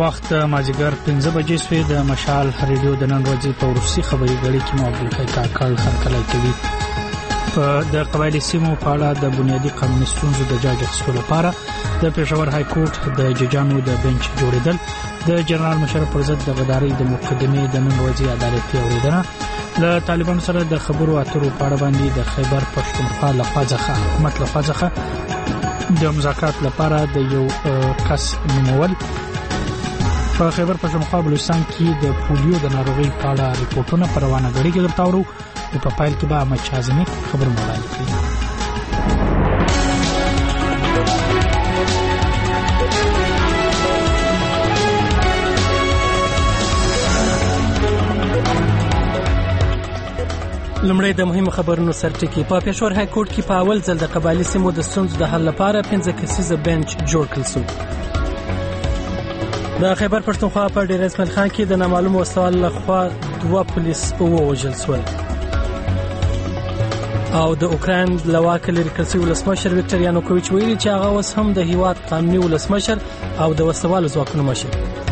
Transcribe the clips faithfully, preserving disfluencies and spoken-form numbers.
وخت مازیګر پنځه بجې شوې. د مشال ریډیو د نن ورځې په ورسي خبري غړي کې مو عبدالحی کاکړ هرکلی کوي. د قبایلی سیمو په اړه د بنیادی قانوني ستونزو د جاج اخیستلو لپاره د پېښور های کورټ د ججانو د بنچ جوړیدل، د جنرال مشرف پر ضد د غداري د مقدمې د نن ورځې عدالتي اوریدنه، له طالبانو سره د خبرو اترو په اړه باندې د خیبر پښتونخوا لخوا ځخه حکومت لخوا ځخه د مذاکرات لپاره د یو کس نومول. په خیبر پښتونخوا بلوچستان کې د پولیو د ناروغۍ په اړه ریپورتونه په روانه غړي کې درته اورو او په پایل کې به احمد شازمی خبر موړاندې کړي. لمړی د مهمو خبرونو سرټکی. په پېښور های کورټ کې په اول ځل د قبایلی سیمو د ستونزو د حل لپاره پنځه کسیزه بنچ جوړ کړل شو. د خیبر پښتونخوا په ډیر اسماعیل خان کې د نامعلوم وسوال لخوا دوه پولیس ووژل شول او د اوکراین لواکه لري کړل شوی ولسمشر ویکټور یانوکوویچ ویلي چې هغه اوس هم د هیواد قانوني ولسمشر او د وسوالو ځواکونو مشر.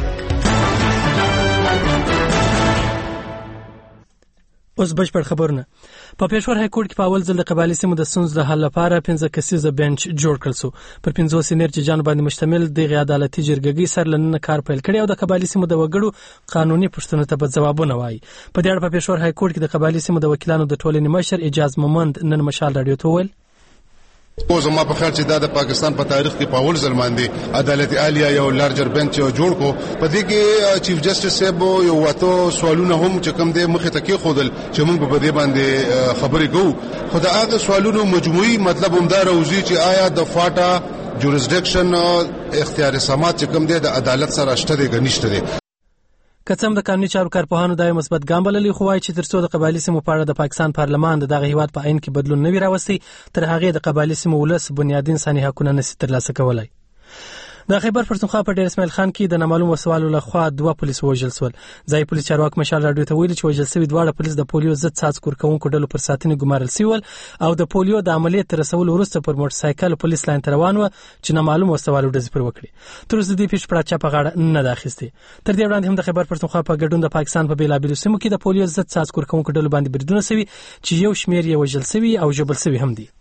اوس بشپړ خبرونه. په پېښور های کورټ کې په اول ځل د قبایلی سیمو د ستونزو د حل لپاره پنځه کسیزه بنچ جوړ کړل شو. پر پنځو سینیر ججانو باندې مشتمل د عدالتي جرګې سر لنن کار پیل کړی او د قبایلی سیمو د وګړو قانوني پوښتنو ته به ځوابونه وایي. په دې اړه په پېښور های کورټ کې د قبایلی سیمو د وکیلانو د ټولنې مشر اجاز مومند نن مشال رادیو ته وویل او زما په خیال چې دا د پاکستان په تاریخ کې په اول ځل باندې عدالت عالیه یو لارجر بنچ جوړ کو. په دې کې چیف جسټس صاحب یو واته سوالونه هم چې کوم د مخه تکي خودل چې موږ په دې باندې خبرې کوو. خو دا هغه سوالونو مجموعي مطلب هم دا راوځي چې آیا د فاټا جورسډکشن اختیار سمات چې کوم د عدالت سره شته دی غنښت دی. کڅم د قانوني چارو کارپوهانو د مثبت ګام بللی خو وايي چې ترڅو د قبایلی سیمو په اړه د پاکستان پارلمان دغه هیواد په عین کې بدلون نه وي راوستي، تر هغه د قبایلی سیمو ولس بنیادی انساني حقوقونه نشي ترلاسه کولای. د خیبر پښتونخوا په ډیر اسماعیل خان کې د نامعلوم وسوالو لخوا دوه پولیس وژل شول. ځای پولیس چارواک مشال رادیو ته ویلي چې وژل شوي دواړه پولیس د پولیو ضد څاڅکو ورکوونکو ډلو پر ساتنې ګمارل شوي او د پولیو د عملیات تر رسولو وروسته پر موټر سایکل پولیس لاین ته روان و چې نامعلوم وسوالو ډزې پر وکړي. تر اوسه د دې پیښې په اړه غاړه نه ده اخیستې. تر دې وړاندې هم د خیبر پښتونخوا په ګډون د پاکستان په بیلابیلو سیمو کې د پولیو ضد څاڅکو ورکوونکو ډلو باندې بریدونه شوي چې یو شمېر یې وژل شوي او ژوبل شوي هم دي.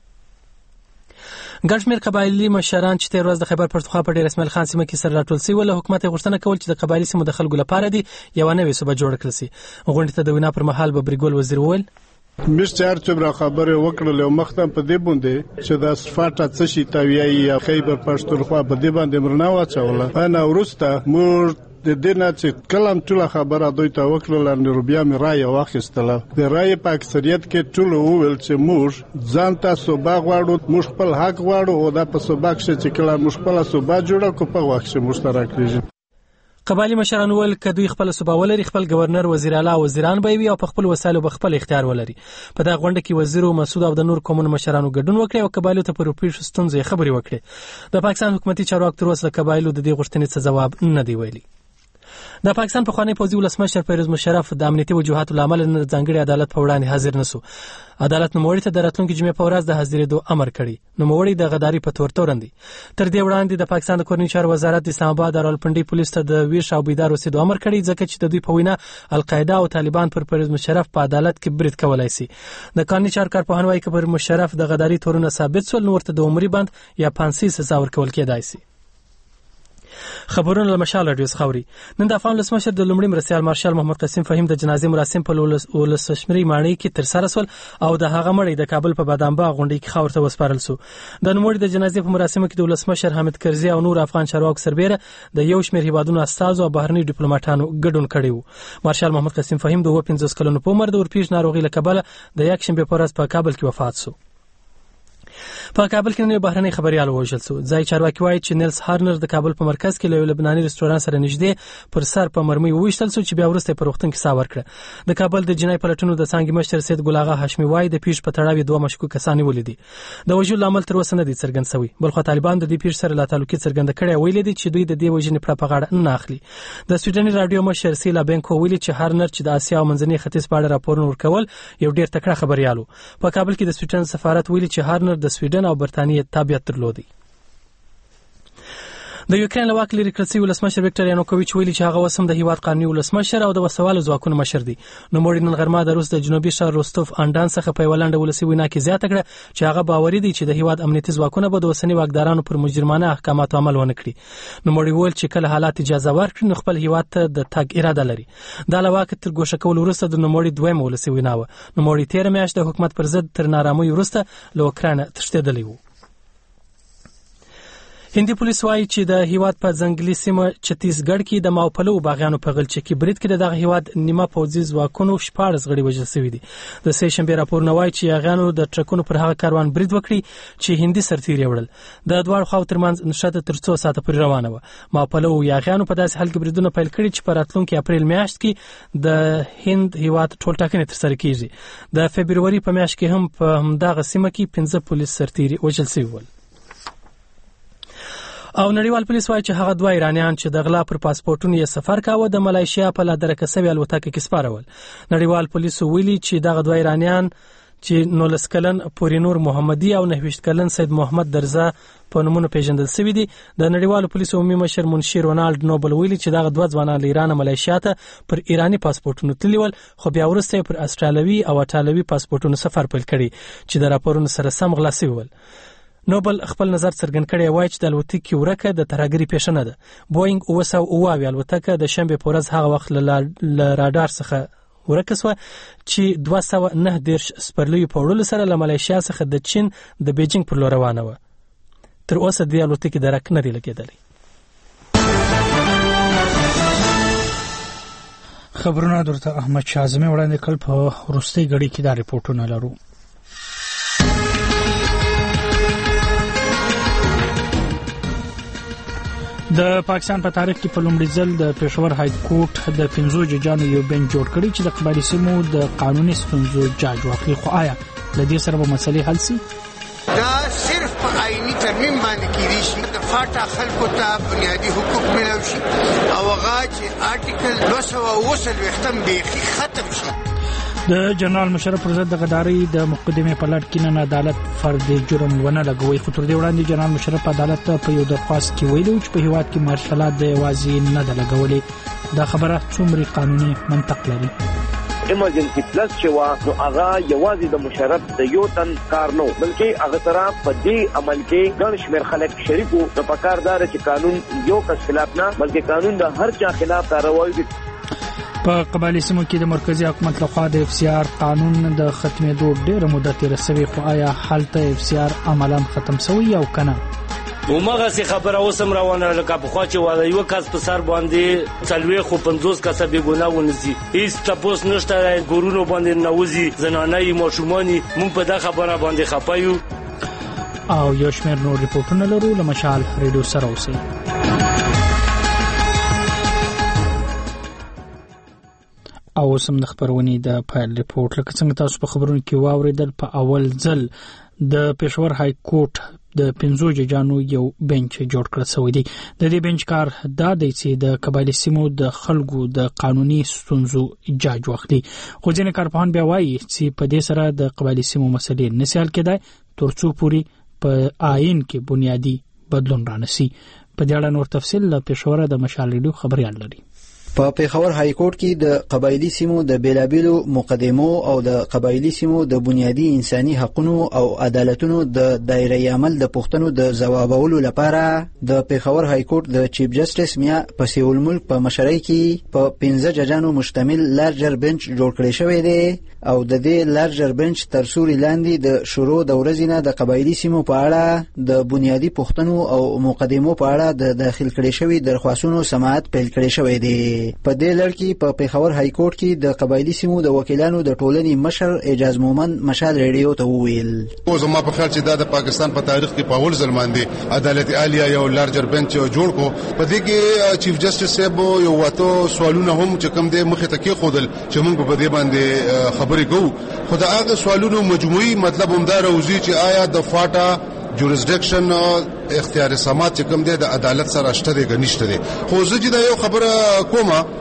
ګڼ شمېر قبایلي مشران چې تېر ورځ د خیبر پښتونخوا په ډیر اسماعیل خان سیمه کې سره راټول شوي ول، حکومت یې غوښتنه کول چې د قبایلي سیمو د خلکو لپاره دی یو نوې صوبه جوړه کړل شي. غونډې ته د وینا پر مهال به بریګول وزیر وویل مش چار چبره خبره وکړل او مختم په دې باندې چې د صفاټه څه شي تویایي یا خیبر پښتونخوا په دې باندې مرنا واچوله. انا ورسته مور د دینه چې کلم ټول خبره دوی ته وکړل ان روبیا می رائے واخیستله. د رائے په اکثریت کې ټول وویل چې موږ ځان ته صوبه غواړو، موږ خپل حق غواړو او دا په صوبه کې چې کله موږ خپل صوبه جوړه کو په وخت کې مشترک کیږي. قبایلی مشران ول ک دوی خپل صوبه ولري، خپل گورنر، وزیر اعلی، وزیران به وي او په خپل وسایلو به خپل اختیار ولري. په دا غونډه کې وزیر مسعود او د نور قومونو مشرانو ګډون وکړي او قبایلو ته پر پیښو ستونزې خبرې وکړي. د پاکستان حکومتي چارواکو تر اوسه قبایلو د دې غوښتنې څه جواب نه دی ویلي. د پاکستان پخوانی پوځي ولسمشر پرویز مشرف د امنیتي وجوهاتو لامل نه ځانګړي عدالت په وړاندې حاضر نشو. عدالت نوموړي ته د راتلونکي جمعې په ورځ د حاضرېدو امر کړی. نوموړي د غداري په تور تورندي. تر دې وړاندې د پاکستان د کورنیو چارو وزارت د اسلام آباد او راولپنډي پولیس ته د ویش او بیدار اوسېدو امر کړی ځکه چې د دوی په وینا القاعده او طالبان پر پرویز مشرف په عدالت کې برید کولای شي. د قانوني چارو کارپوهان وايي چې پر مشرف د غداري تورونه ثابت شول نو ورته د عمري بند یا پانسي سزا ورکول کېدای شي. خبرونه له مشال رادیو خوري. نن د افغان ولسمشر د لومړي مرستیال مارشال محمد قاسم فهیم د جنازې مراسم په ولسمشري ماڼۍ کې تر سره شول او د هغه مړی د کابل په بادام باغ غونډې کې خاور ته وسپارل شو. د نوموړي د جنازې په مراسمو کې د ولسمشر حامد کرزي او نور افغان چارواکو سربېره د یو شمېر هیوادونو استازو او بهرني ډیپلوماټانو ګډون کړی و. مارشال محمد قاسم فهیم د پنځوس کلونو په عمر د ورپېښ ناروغۍ له کبله د یک شنبې په ورځ په کابل کې وفات شو. په کابل کې نن بهرنی خبريال وژل شو. ځای چارواکي وایي چې نیلز هارنر د کابل په مرکز کې له لبناني رستوران سره نږدې پر سر په مرمۍ وویشتل شو چې بیا وروسته په روغتون کې سا ورکړه. د کابل د جنای پلټونو د څانګې مشر سید ګل اغا هاشمي وایي د پیښ په تړاو دوه مشکوک کسان ولیدي. د وژلو عمل تر اوسه نه دی څرګند شوی، بلخو طالبان د دې پیښ سره لا تعلق څرګند کړي ویلي دي چې دوی د دې وژنې په غاړه نه اخلي. د سویډني رادیو مشر سیلا بنکو ویلي چې هارنر چې د اسیا او منځني ختیځ په اړه راپورونه ورکول یو ډیر تکړه خبريالو. په کابل کې د سویډن سفارت ویلي چې هارنر د سویډن او برتانیې تابعیت درلودي. د یوکرين له واک لري کړل شوی ولسمشر ویکټور یانوکوویچ ویلي چې هغه وسم د هیواد قانوني ولسمشر او د وسوالو ځواکونو مشر دی. نو موړي نن غرمه د روس د جنوبي ښار روستوف اندان څخه په ولنډه ولسی وینا کې زیاته کړه چې هغه باوري دی چې د هیواد امنیتي ځواکونه به د وسنی واکدارانو پر مجرمانه احکاماتو عمل ونه کړي. نو موړي ویل چې کله حالات اجازه ورکړي نو خپل هیواد ته د تګ اراده لري. دا له واک تر ګوښه کول وروسته د نوموړي دویم ولسی وینا و. نوموړي تیر میاشت د حکومت پر ضد تر نارامۍ وروسته له اوکراین تښتېدلی و. هندي پولیس وايي چې د هیواد په ځنګلي سیمه چتیسګړ کې د ماوپلو باغیانو په غلچه کې برید کې دغه هیواد نیمه پوځي ځواکونو شپاړس غړي وژل شوي دي. د سه شنبې راپور نه وايي چې یاغیانو د ټرکونو پر هغه کاروان برید وکړي چې هندي سرتیري وړل. د دواړو خواو ترمنځ نښته تر څو ساعته پورې روانه وه. ماوپلو یاغیانو په داسې حال کې بریدونه پیل کړي چې په راتلونکي اپریل میاشت کې د هند هیواد ټولټاکنې ترسره کیږي. د فبروري په میاشت کې هم په همدغه سیمه کې پنځه پولیس سرتیري وژل شوي ول. او نړیوال پولیس وايي چې هغه دوه ایرانیان چې د غلا پر پاسپورتونو یې سفر کاوه د ملایشیا په لادرکه سوي الوتکه کې سپارول. نړیوال پولیس ویلي چې دغه دوه ایرانیان چې نولس کلن پورینور محمدي او نهویشت کلن سید محمد درزا په نومونو پیژندل شوي دي. د نړیوالو پولیسو عمومي مشر منشي رونالد نوبل ویلي چې دغه دوه ځوانان له ایران ملایشیا ته پر ایرانی پاسپورتونو تللي ول خو بیا وروسته پر استرالیوي او ایټالوي پاسپورتونو سفر پیل کړي چې د راپورونو سره سم غلا شوي ول. نوبل خپل نظر څرګند کړی وایي چې د الوتکې ورکه د ترهګرۍ پیښه نه ده. بوینګ اوه سوه اوه اویا الوتکه د شنبې په ورځ هغه وخت له راډار څخه ورکه سوه چې دوه سوه نهه دېرش سپرلیو په وړلو سره له ملایشیا څخه د چین د بیجینګ پر لور روانه وه. تر اوسه دې الوتکې درک نه دی لګېدلی. خبرونه درته احمد شاه اعظمي وړاندې کړل. په وروستۍ غړي کې دا ریپورټونه لرو. د پاکستان په تاریخ کې په لومړي ځل د پېښور های کورټ د پنځو ججانو یو بنچ جوړ کړی چې د قبایلي سیمو د قانوني ستونزو جاج واخلي. خو آیا له دې سره به مسلې حل شي؟ دا صرف په آئینی ترمیم باندې کېدی شي. د فاټا خلکو ته بنیادي حقوق ملو شي او هغه چې آرټیکل دوه سوه اووه څلوېښتم بیخي ختم شي. د جنرال مشرف پر ضد د غدارۍ د مقدمې په لړ کې نن عدالت فرد جرم ونه لګوي. خو تر دې وړاندې جنرال مشرف عدالت ته په یو درخواست کې ویلي چې په هیواد کې مارشالات د یوازې نه ده لګولې. دا خبره څومره قانوني منطق لري؟ ایمرجنسي پلس چې وا نو هغه یوازې د مشرف د یو تن کار نه بلکې هغه سره په دې عمل کې ګڼ شمېر خلک شریک وو. نو پکاردار چې قانون یو کس خلاف نه بلکې قانون د هر چا خلاف کاروي. په قبایلی سیمو کې د مرکزی حکومت لخوا د اف سی آر قانون د ختمېدو ډېر مده تیر شوی. خو آیا هلته اف سی آر عملاً ختم شوی او کنه؟ ومغه سي خبره اوسم روانه لکه په خوا چې واده یو کس په سر باندې څلوي خو پنځوس کسه به ګناه ونسي. هیڅ تاسو نشته ګورونو باندې نوځي زنانه ماشومانی مونږ په دا خبره باندې خپایو. او یو شمېر نور ریپورتونه لرو. له مشال ریډیو سره اوسئ. او سم د خبرونې د فایل ریپورت لکه څنګه تاسو په خبرونو کې واوریدل په اول ځل د پېښور های کورټ د پنځو ججانو یو بنچ جوړ کړل شوی دی. د دې بنچ کار دا دی چې د قبایلی سیمو د خلکو د قانوني ستونزو جاج واخلي. خو ځینې کارپوهان بیا وایي چې په دې سره د قبایلی سیمو مسلې نشي حل کېدای تر څو پورې په آئین کې بنیادی بدلون رانسي. په دې اړه نور تفصیل له پېښور د مشال ریډیو خبريال لري. په پېښور های کورټ کې د قبایلی سیمو د بیلابیلو مقدمو او د قبایلی سیمو د بنیادی انساني حقوقو او عدالتونو د دایره عمل د پښتنو د جوابولو لپاره د پېښور های کورټ د چیف جسټس میا پسیو الملک په مشرۍ کې په پنځه ججانو مشتمل لارجر بنچ جوړ کړی شوی دی او د دې لارجر بنچ تر سوري لاندې د شروع د ورځې نه د قبایلی سیمو په اړه د بنیادی پښتنو او مقدمو په اړه د داخل کړي شوی درخواستونو سماعت پیل کړی شوی دی. په دې لړ کې په پېښور های کورټ کې د قبایلی سیمو د وکیلانو د ټولنې مشر اعجاز مومن مشال ریډیو ته وویل. او زما په خیال چې دا د پاکستان په تاریخ کې په اول ځل باندې عدالت عالیه یو لارجر بنچ جوړ کو. په دې کې چیف جسټس صاحب یو واته سوالونه هم چې کوم د مخه تکي خودل چې موږ په دې باندې خبرې کوو. خو دا هغه سوالونو مجموعي مطلب هم دا راوځي چې آیا د فاټا جورسډکشن اختیار سماعت چې کوم دی د عدالت سره شته دی غنښت دی. خو زه چې دا یو خبره کومه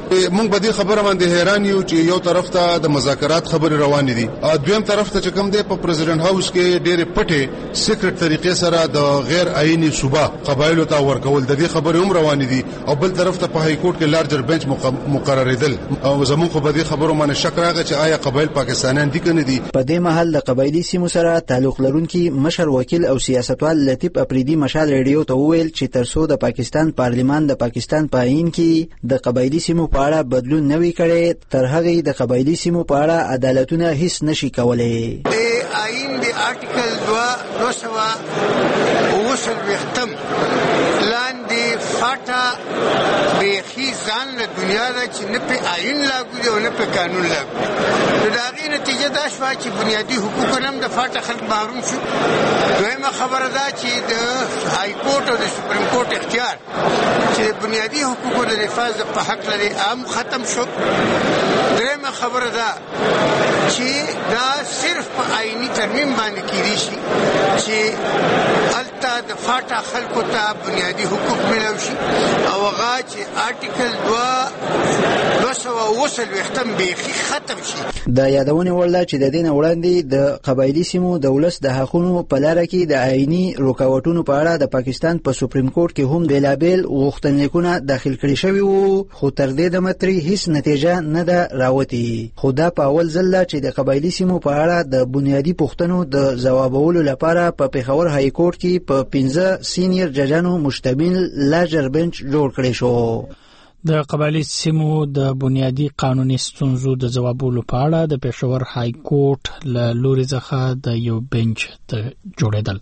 موږ به دې خبره باندې حیران یو چې یو طرف ته د مذاکرات خبرې روانې دي او دویم طرف ته چې کوم دی په پریزیدنت هاوس کې ډېرې پټې سیکرټ طریقې سره د غیر آئینی صوبه قبایلو ته ورکول د دې خبرې هم روانې دي او بل طرف ته په های کورټ کې لارجر بنچ مقرریدل او زموږ په دې خبرو باندې شک راغی چې آیا قبایل پاکستانیان دي کنه دي. په دې محل د قبایلی سیمو سره تعلق لرونکي مشر وکیل او سیاستوال لطیف افریدي مشال ریډیو ته وویل چې ترڅو د پاکستان پارلیمان د پاکستان په آئین کې د قبایلی سیمو په اړه بدلون نه وي کړی تر هغه د قبایلی سیمو په اړه عدالتونه هیڅ نشي کولای. د آئین د آرټیکل دوه سوه اووه څلوېښتم لاندې فاټا بیخي ځان له دنیا ده چې نه په آئین لاګو دی او نه په قانون لاګو دی. نو د هغې نتیجه دا شوه چې بنیادي حقوقو نه هم د فاټا خلک محروم شو. دویمه خبره دا چې د های کورټ او د سپریم کورټ اختیار چې د بنیادي حقوقو د نفاذ په حق لري هم ختم شو. دریمه خبره دا چې دا صرف په آئینی ترمیم باندې کېدی شي چې هلته د فاټا خلکو ته بنیادي حقوق ملو شي او هغه چې آرټیکل دوه سوه اووه څلوېښتم بیخي ختم شي. د یادونې وړ ده چې د دې نه وړاندې د قبایلي سیمو د ولس د حقونو په لاره کې د آئیني رکاوټونو په اړه د پاکستان په سپریم کورټ کې هم بېلابېل غوښتنلیکونه داخل کړي شوي وو خو تر دې دمه ترې هیڅ نتیجه نه ده راوتې. خو دا په اول ځل ده چې د قبایلي سیمو په اړه د بنیادي پوښتنو د ځوابولو لپاره په پېښور های کورټ کې په پنځه سینیر ججانو مشتمل لارجر بنچ جوړ کړی شو. د قبایلی سیمو د بنیادی قانوني ستونزو د ځوابولو په اړه د پېښور های کورټ له لوري څخه د یو بنچ ته جوړېدل.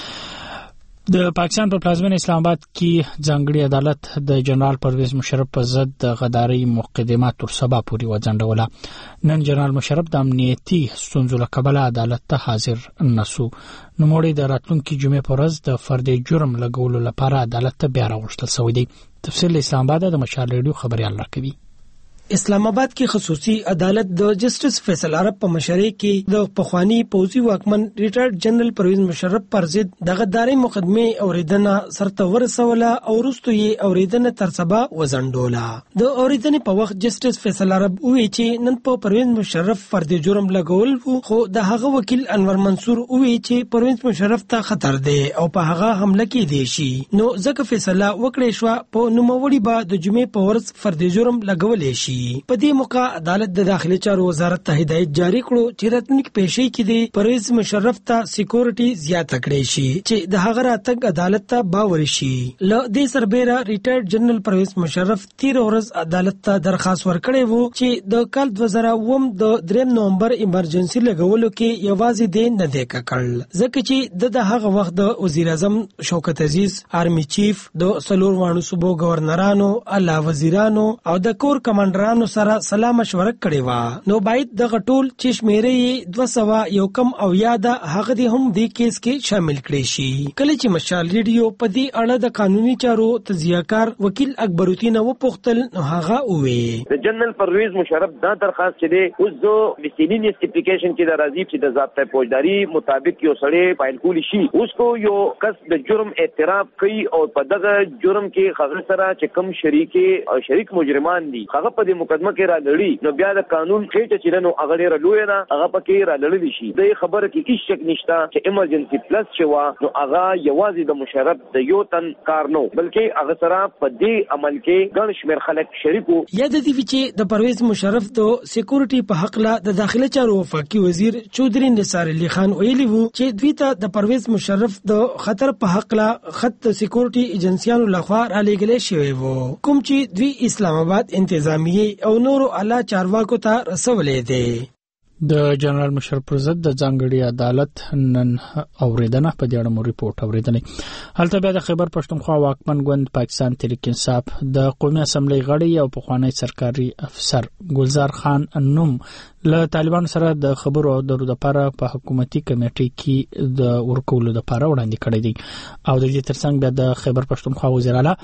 د پاکستان په پلازمینه اسلام آباد کې ځانګړي عدالت د جنرال پرویز مشرف په ضد د غداري مقدمه تر سبا پورې وځنډوله. نن جنرال مشرف د امنیتي ستونزو له کبله عدالت ته حاضر نسو. نوموړی د راتلونکي جمعې په ورځ د فردي جرم لګولو لپاره عدالت ته بیا راوستل شوی دی. تفصیل اسلام آباد د مشال ریډیو خبريال راکوي. اسلام آباد کې خصوصي عدالت د جسټس فیصل عرب په مشرۍ کې د پخوانی پوځي واکمن ریټایرډ جنرال پرویز مشرف پر ضد د غداري مقدمه اوریدنه سرته ورسوله او وروسته یې اوریدنه تر سبا وزندوله. د اوریدنې په وخت جسټس فیصل عرب وایي چې نن په پرویز مشرف فردي جرم لګول وو خو د هغه وکیل انور منصور وایي چې پرویز مشرف ته خطر دی او په هغه حمله کې دی شي. نو ځکه فیصله وکړې شو په نوموړي به د جمعې په ورځ فردي جرم لګولې شي. په دې موقع عدالت د داخلي چارو وزارت ته هدایت جاری کړو چې راتلونکي پیشي کې د پرویز مشرف ته سکیورټي زیاته کړې شي چې د هغه راتګ عدالت ته باور شي. له دې سربېره ریټایرډ جنرال پرویز مشرف تیر ورځ عدالت ته درخواست ورکړی وو چې د کال دوه زره اووه د دریم نومبر ایمرجنسي لګولو کې یوازې د نه دی کړل ځکه چې د هغه وخت د وزیر اعظم شوکت عزیز آرمی چیف د سلور وانو صوبو گورنرانو اعلی وزیرانو او د کور کمانډر نو سره سلام مشوره کړې و. نو باید د غټول چې شمیرې دوه سوه یو کم او یاده هغه دې هم دې کیس کې شامل کړي شي. کله چې مشال ریډیو په دې اړه د قانوني چارو تجزیه‌کار وکیل اکبر الدین و پختل نو هغه وې د جنرال پرویز مشرف دا درخواست چې اوس دو میسلینیس اپلیکیشن کې د راځي چې د ضابطه فوجداري مطابق یو سړی فایل کولی شي اوس کو یو کس د جرم اعتراف کوي او په دغه جرم کې هغه سره چې کوم شریک او شریک مجرمان دي هغه په مقدمه کې را لړی نو بیا د قانون خېټه چې نو هغه ډېر لوی نه هغه پکې را لړلی شي. د خبره کې هیڅ شک نشته چې ایمرجنسي پلس چې وا نو هغه یوازې د مشرف د یو تن کار نو بلکې هغه سره په دې عمل کې ګڼ شمېر خلک شریکو. یا د دې چې د پرویز مشرف د سکیورټي په حق لا د داخلي چارو وفاقي وزیر چودري نثار علي خان ویلي وو چې دوی ته د پرویز مشرف د خطر په حق لا خط سکیورټي ایجنسیانو لخوا را لېږل شوی وو کوم چې دوی اسلام آباد انتظامیه او نورو اعلی چارواکو ته رسولې دي. د جنرال مشرف پر ضد د ځانګړي عدالت نن اوریدنه په دې اړه مو ریپورت اوریدنې. هلته بیا د خیبر پښتونخوا واکمن ګوند پاکستان تحریک انصاف د قومي اسمبلی غړی او پخوانی سرکاري افسر ګلزار خان نوم له طالبانو سره د خبرو او درو لپاره په حکومتي کمیټې کې د ورکولو لپاره وړاندې کړی دی. او د دې ترڅنګ بیا د خیبر پښتونخوا وزیر اعلی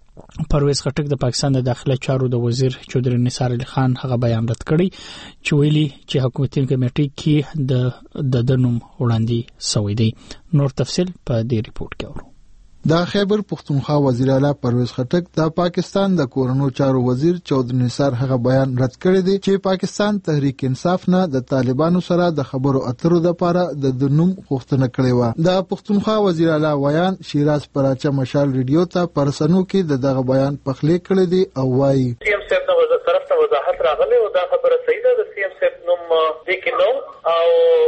پرویز خټک د پاکستان د داخله چارو د وزیر چودري نثار علي خان هغه بیان رد کړی چې ویلي چې حکومتي کمیټې کې د د نوم وړاندې شوی دی. نور تفصیل په دې ریپورت کې اورو. د خیبر پختونخوا وزیر اعلی پرویز خټک د پاکستان د کورونو چارو وزیر چودھری نثار هغه بیان رد کړی دی چې پاکستان تحریک انصاف نه د طالبانو سره د خبرو اترو لپاره د دنوم غوښتنه کړې و. د پختونخوا وزیر اعلی ویان شیراز پراچا مشال ریډیو ته پرسنو کې د دغه بیان پخلی کړی دی او وایي سی ایم صاحب نو د طرف ته وضاحت راغلی او دا خبره صحیح ده. د سی ایم صاحب نوم د کې نو او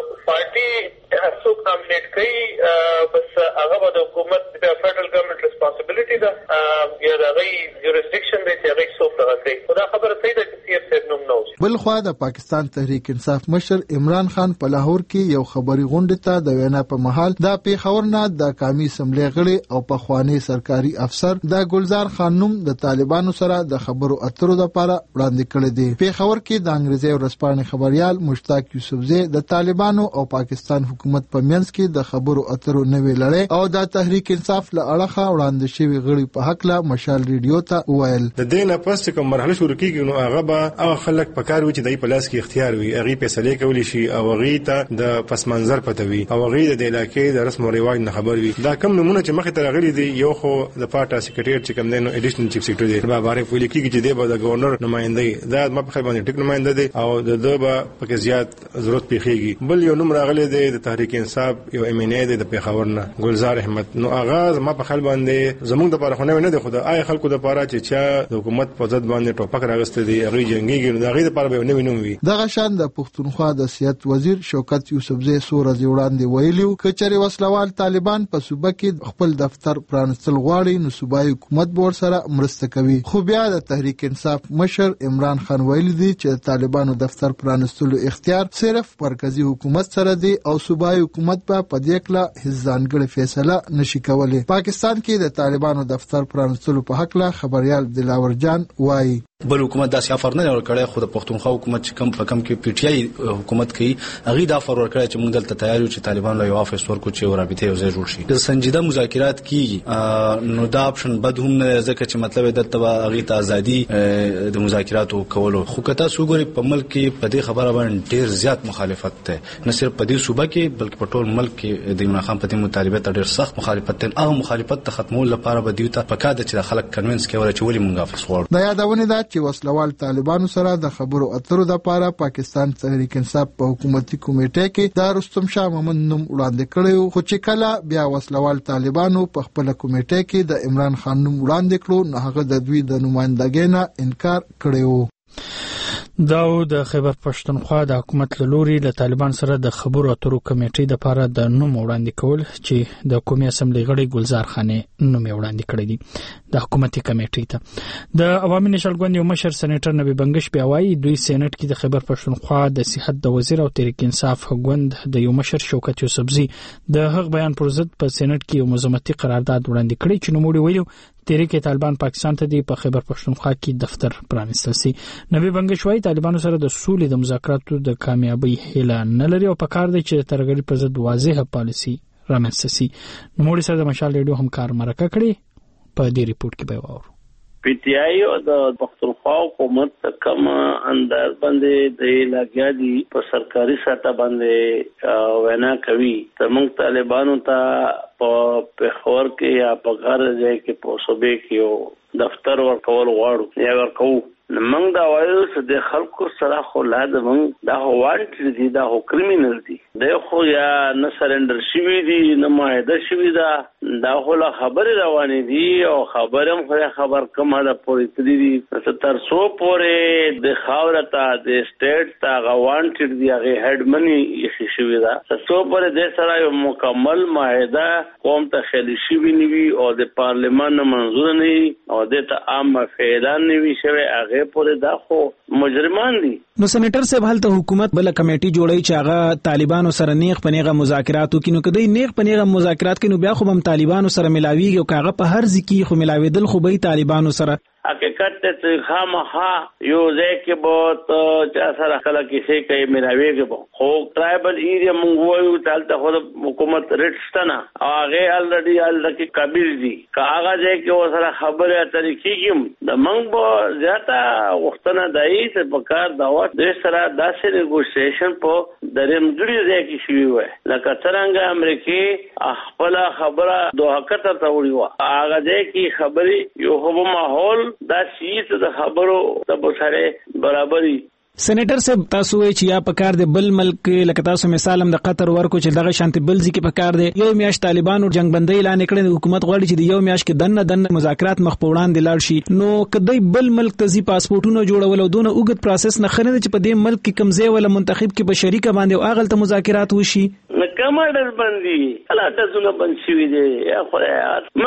پارټي څوک نامینیټ کوي بس هغه د حکومت د فدرال ګورنمنت ریسپانسیبিলিټي ده یا د غي جوریسډکشن دی چې هغه څوک هغه کوي. دا خبره صحیح ده چې سی ایم صاحب نوم نو. بل خو د پاکستان تحریک انصاف مشر عمران خان په لاهور کې یو خبري غونډه ته د وینا په محل د پیښور نه د قومي اسمبلی غړي او په خواني سرکاري افسر د ګلزار خان نوم د طالبانو سره د خبرو اترو لپاره وړاندې کړی دی. پیښور کې د انګریزي ورځپاڼې خبريال مشتاق یوسفزئی د طالبانو او پاکستان حکومت په منځ کې د خبرو اترو نوې لړۍ او د تحریک انصاف له اړخه وړاندې شوی غړي په حق له مشال ریډیو ته وویل د دې نه پس کوم مرحله شروع کیږي نو هغه به هغه خلک په کار وي چې دای په لاس کې اختیار وي هغه فیصله کوي شي او هغه ته د پس منظر پته وي او هغه د علاقې د رسم او رواج نه خبر وي. دا کم نمونه چې مخه تر غلي دي یو خو د پارټا سیکریټری چې کوم دینو ایډیشنل چیف سیکریټری دی بابا عارف ویل کیږي چې د گورنر نمائنده دا ما په خبر باندې ټیک نمائنده دی او د دوه په کې زیات ضرورت پیخيږي. بل یو نوم راغلی دی د تحریک انصاف یو امینه دی د پیښور نه ګلزار احمد نو اغاز ما په خپل باندې زموږ د لپاره خو نه دی خو د آی خلکو د لپاره چې چا د حکومت په ضد باندې ټوپک راغسته دی هغه جنگيږي نو هغه لپاره به نه وینم وي. دغه شان د پښتونخوا د سیاست وزیر شوکت یوسفزئی سورز وړاندې ویلو کچري وسلوال طالبان په صوبه کې خپل دفتر پرانستل غواړي نو صوبایي حکومت بور سره مرسته کوي. خو بیا د تحریک انصاف مشر عمران خان ویل دي چې طالبانو دفتر پرانستلو اختیار صرف مرکزی حکومت سره دی او صوبایي حکومت په پدې کله هیڅ ځانګړې فیصله نشي کولای. پاکستان کې د طالبانو دفتر پرانستلو په حق له خبريال دلاور جان وایي بل حکومت دا سفر نه ورکړی خو د پښتونخوا حکومت چې کم په کم کې پی ټی آی حکومت کوي هغه دا فر ورکړی چې موږ دلته تیار یو چې طالبان له یو افیس ورکو چې رابطه یو ځای جوړ شي. د سنجیده مذاکرات کیږي نو دا اپشن بد هم نه ځکه چې مطلب دلته هغه ته ازادي د مذاکراتو کولو خو کته سوګوري په ملک کې په دې خبره باندې ډیر زیات مخالفت ده نه صرف په دې صوبه کې بلکې په ټول ملک کې د عمران خان په دې مطالبه ته ډیر سخت مخالفت ده. هغه مخالفت ته ختمول لپاره به دیوته پکاده چې خلک کنوینس کوي چې ولې موږ افیس ورکو. دا یادونه ده چې وسلوال طالبانو سره د خبرو اترو د لپاره پاکستان تحریک انصاف په حکومتي کمیټه کې د رستم شاه محمد نوم وړاندې کړو خو چې کله بیا وسلوال طالبانو په خپل کمیټه کې د عمران خان نوم وړاندې کړو نو هغه د دوی د نمائندګۍ نه انکار کړی. دا د خیبر پښتونخوا د حکومت لوري له طالبان سره د خبرو اترو کمیټې د لپاره د نوم وړاندې کول چې د قومي اسمبلی غړي ګلزار خانه نوم وړاندې کړی دی د حکومتي کمیټې ته. د عوامي نشل ګوند یو مشر سېنیټر نبی بنگش بیا وایي دوی سېنات کې د خیبر پښتونخوا د صحت د وزیر او تحریک انصاف ګوند د یو مشر شوکت یوسفزئی د هغ بیان پر ضد په سېنات کې یو مزمتي قرارداد وړاندې کړی چې نوموړي ویلو تحریک طالبان پاکستان ته دی په خیبر پښتونخوا کې دفتر پرانستل سي. نبی بنگش وايي طالبانو سره د سولې د مذاکراتو د کامیابی هیله نه لري او په کار دی چې ترګری پر ضد واضحه پالیسي رامنځته سي. نوموړي سره د مشال ریډیو هم کار مرکه کړی په دې ریپورت کې به وورو. پی ټی آی او د پښتونخوا حکومت کم انداز باندې د لګیا دي په سرکاري ساته باندې وینا کوي تر موږ طالبانو ته په پیښور کې یا په غار ځای کې په صوبې کې یو دفتر ورکول غواړو یا ورکو موږ دا وایو چې د خلکو سره خو لازم دا وانټ دي دا هو کریمینل دي دا خو یا نه سرندر شوی دي نه معاهده شوی دا دا خو لا خبر روانې دي او خبرم خو خبر کومه ده پوری دي تر څو پورې د خاورته د سټیټ تا غوانټ دي هغه هډ منی یې شوی دا څو پورې د سره یو مکمل معاهده قوم ته خلی شوی نیوي او د پارلمان منظور نه او د ته عام فعلان نیوي شوی هغه پورې دا خو مجرمان دي. نو سېنیټر صاحب هلته حکومت بل کمیټي جوړی چې هغه طالبانو سره نیغ پنیغه مذاکرات وکړي نو کدی نیغ پنیغه مذاکرات کینو بیا خو هم طالبانو سره ملاویږي او کاغه په هر ځکه خو ملاویدل خو به طالبانو سره حقیقت ته خامخا یو ځکه بہت چا سره کله کیسه کوي ملاویږي به خو ټرایبل ایریا مونږ وایو تلته خو حکومت رټستنه هغه الریډي الکه قابل دي کاغه ځکه وسره خبره اترې کیږم د مونږ به زیاته وختونه دای ته پکار داوت د سره داسې نیګوسیشن په درېمګړي ځکه شوی وای لکه څنګه امریکای خپل خبره دوه کته ته وړي وا هغه ځکه خبري یو هم ماحول دا شیت د خبرو د بسره برابرۍ سېنیټر صاحب تاسو وایي چې یا پکار دی بل ملک لکه تاسو مثال هم د قطر ورکو چې دغه شانتي بل ځکه پکار دی یو میاش طالبانو جنگ بندي اعلان کړي حکومت غواړي چې د یو میاش کې دنه دنه مذاکرات مخ په وړاندې لاړ شي نو کدی بل ملک ته زی پاسپورتونه جوړول او دونه اوږد پروسس نه خنه چې په دې ملک کې کمزې ولا منتخب کې به شریک باندې او اغل ته مذاکرات وشي کماډر باندې الله تاسو نه بنشوي دي یا خدای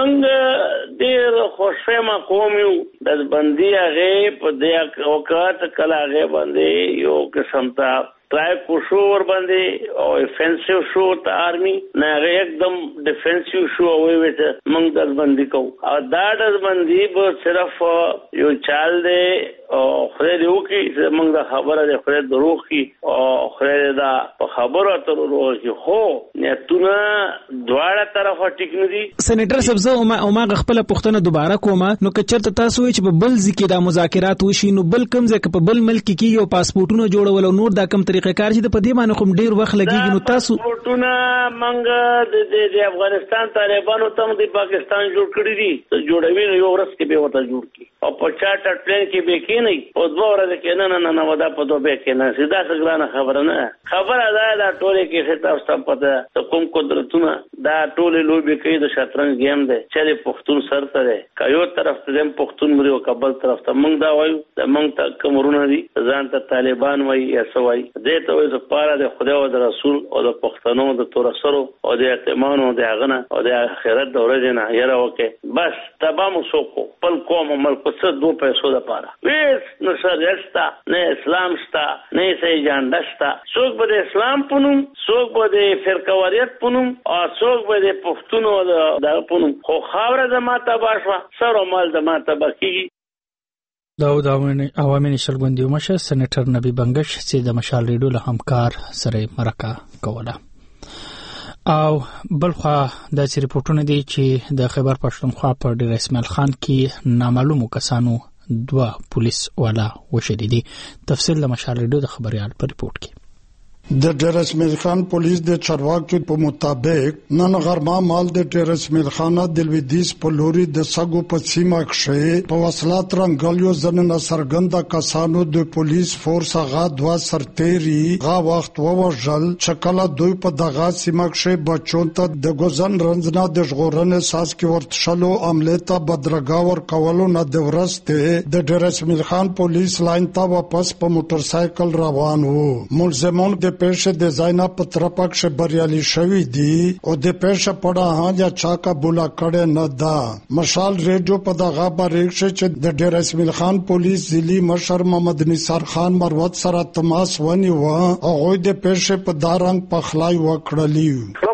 منګ ډیر خوشفهمه قوم یو د بندي هغه په دې وخت کله هغه باندې یو قسم ته ټرای کو شو ور باندې او افنسیو شو ته آرمي نه एकदम ډیفنسیو شو وي وته موږ د باندې کو او دا د باندې به صرف یو چال دی او خره دیو کې موږ د خبره د خره دروغ کی او خره دا په خبره تر وروه کی هو نه تونه دواړه طرفه ټیک نه دي سېنیټر صاحب زه او ما خپل پښتنه دوباره کوم نو کچرته تاسو چې په بل ځکه د مذاکرات وشي نو بل کم ځکه په بل ملک کې یو پاسپورتونه جوړول او نور دا کم طریقې کار چې په دې باندې کوم ډیر وخت لګیږي نو تاسو پاسپورتونه منګه د افغانستان طالبانو ته د پاکستان جوړ کړی دي ته جوړوي نو یو ورځ کې به وته جوړ کی او په چارټر پلان کې به کې نه او دوه ورځې کې نه نه نه ودا په دوه به کې نه سیدا څنګه خبره نه خبره ده دا ټوله کې څه تاسو پته ته کوم قدرتونه دا ټوله لوبي کوي د شطرنج گیم دی چې د پښتون سر ته دی کایو طرف ته هم پښتون مری او کابل طرف ته موږ دا وایو د موږ ته کومرونه دي ځان ته طالبان وایي یا سوای دې ته وایي زپاره د خدای او د رسول او د پښتنو د تور سرو او د اعتماد او د غنه او د آخرت د ورځې نه یره وکي بس تبام سوکو پل قوم ملک څه دوه پیسو د پاره ویس نو سرستا نه اسلام ستا نه سي جاندستا څوک به اسلام پونم څوک به فرقواریت پونم او څوک به پښتون او د پونم خو خاور د ماته باشوا سر او مال د ماته بکی داود عوامي نشلګوندي مشه سېنیټر نبی بنگش چې د مشال ریډیو له همکار سره مرکه کوله او بلخوا د سی ریپورتونه دي چې د خیبر پښتونخوا په ډیر اسماعیل خان کې نامعلومو کسانو دوه پولیس والا وشلیدي تفصیل د مشال ریډیو د خبريال په ریپورت کې د ډیر اسماعیل خان پولیس د چارواکو په مطابق نن غرما مال د ډیر اسماعیل خان د لویدیس په لوري د سګو په سیمه کې په وسلات رنگلیو زننه سرګنده کسانو د پولیس فورس غا دوا سرتيري غا وخت ووجل چکلا دوی په دغه سیمه کې بچون ته د ګوزن رنځنه د ژغورنې ساس کې ورتشلو عملیته بدرګا ور کولو نه د ورسته د ډیر اسماعیل خان پولیس لاین ته واپس په موټر سایکل روان وو ملزمون د پیشه د زینا په طرفک شه بریالي شوی دی او د پیشه پړه ها یا چا کا بولا کړه نه دا مشال ریډیو په دغه باریک چې د ډیر اسماعیل خان پولیس ضلعي مشر محمد نثار خان مروت سره تماس ونی و او د پیشه په دارنګ پخلای وکړلی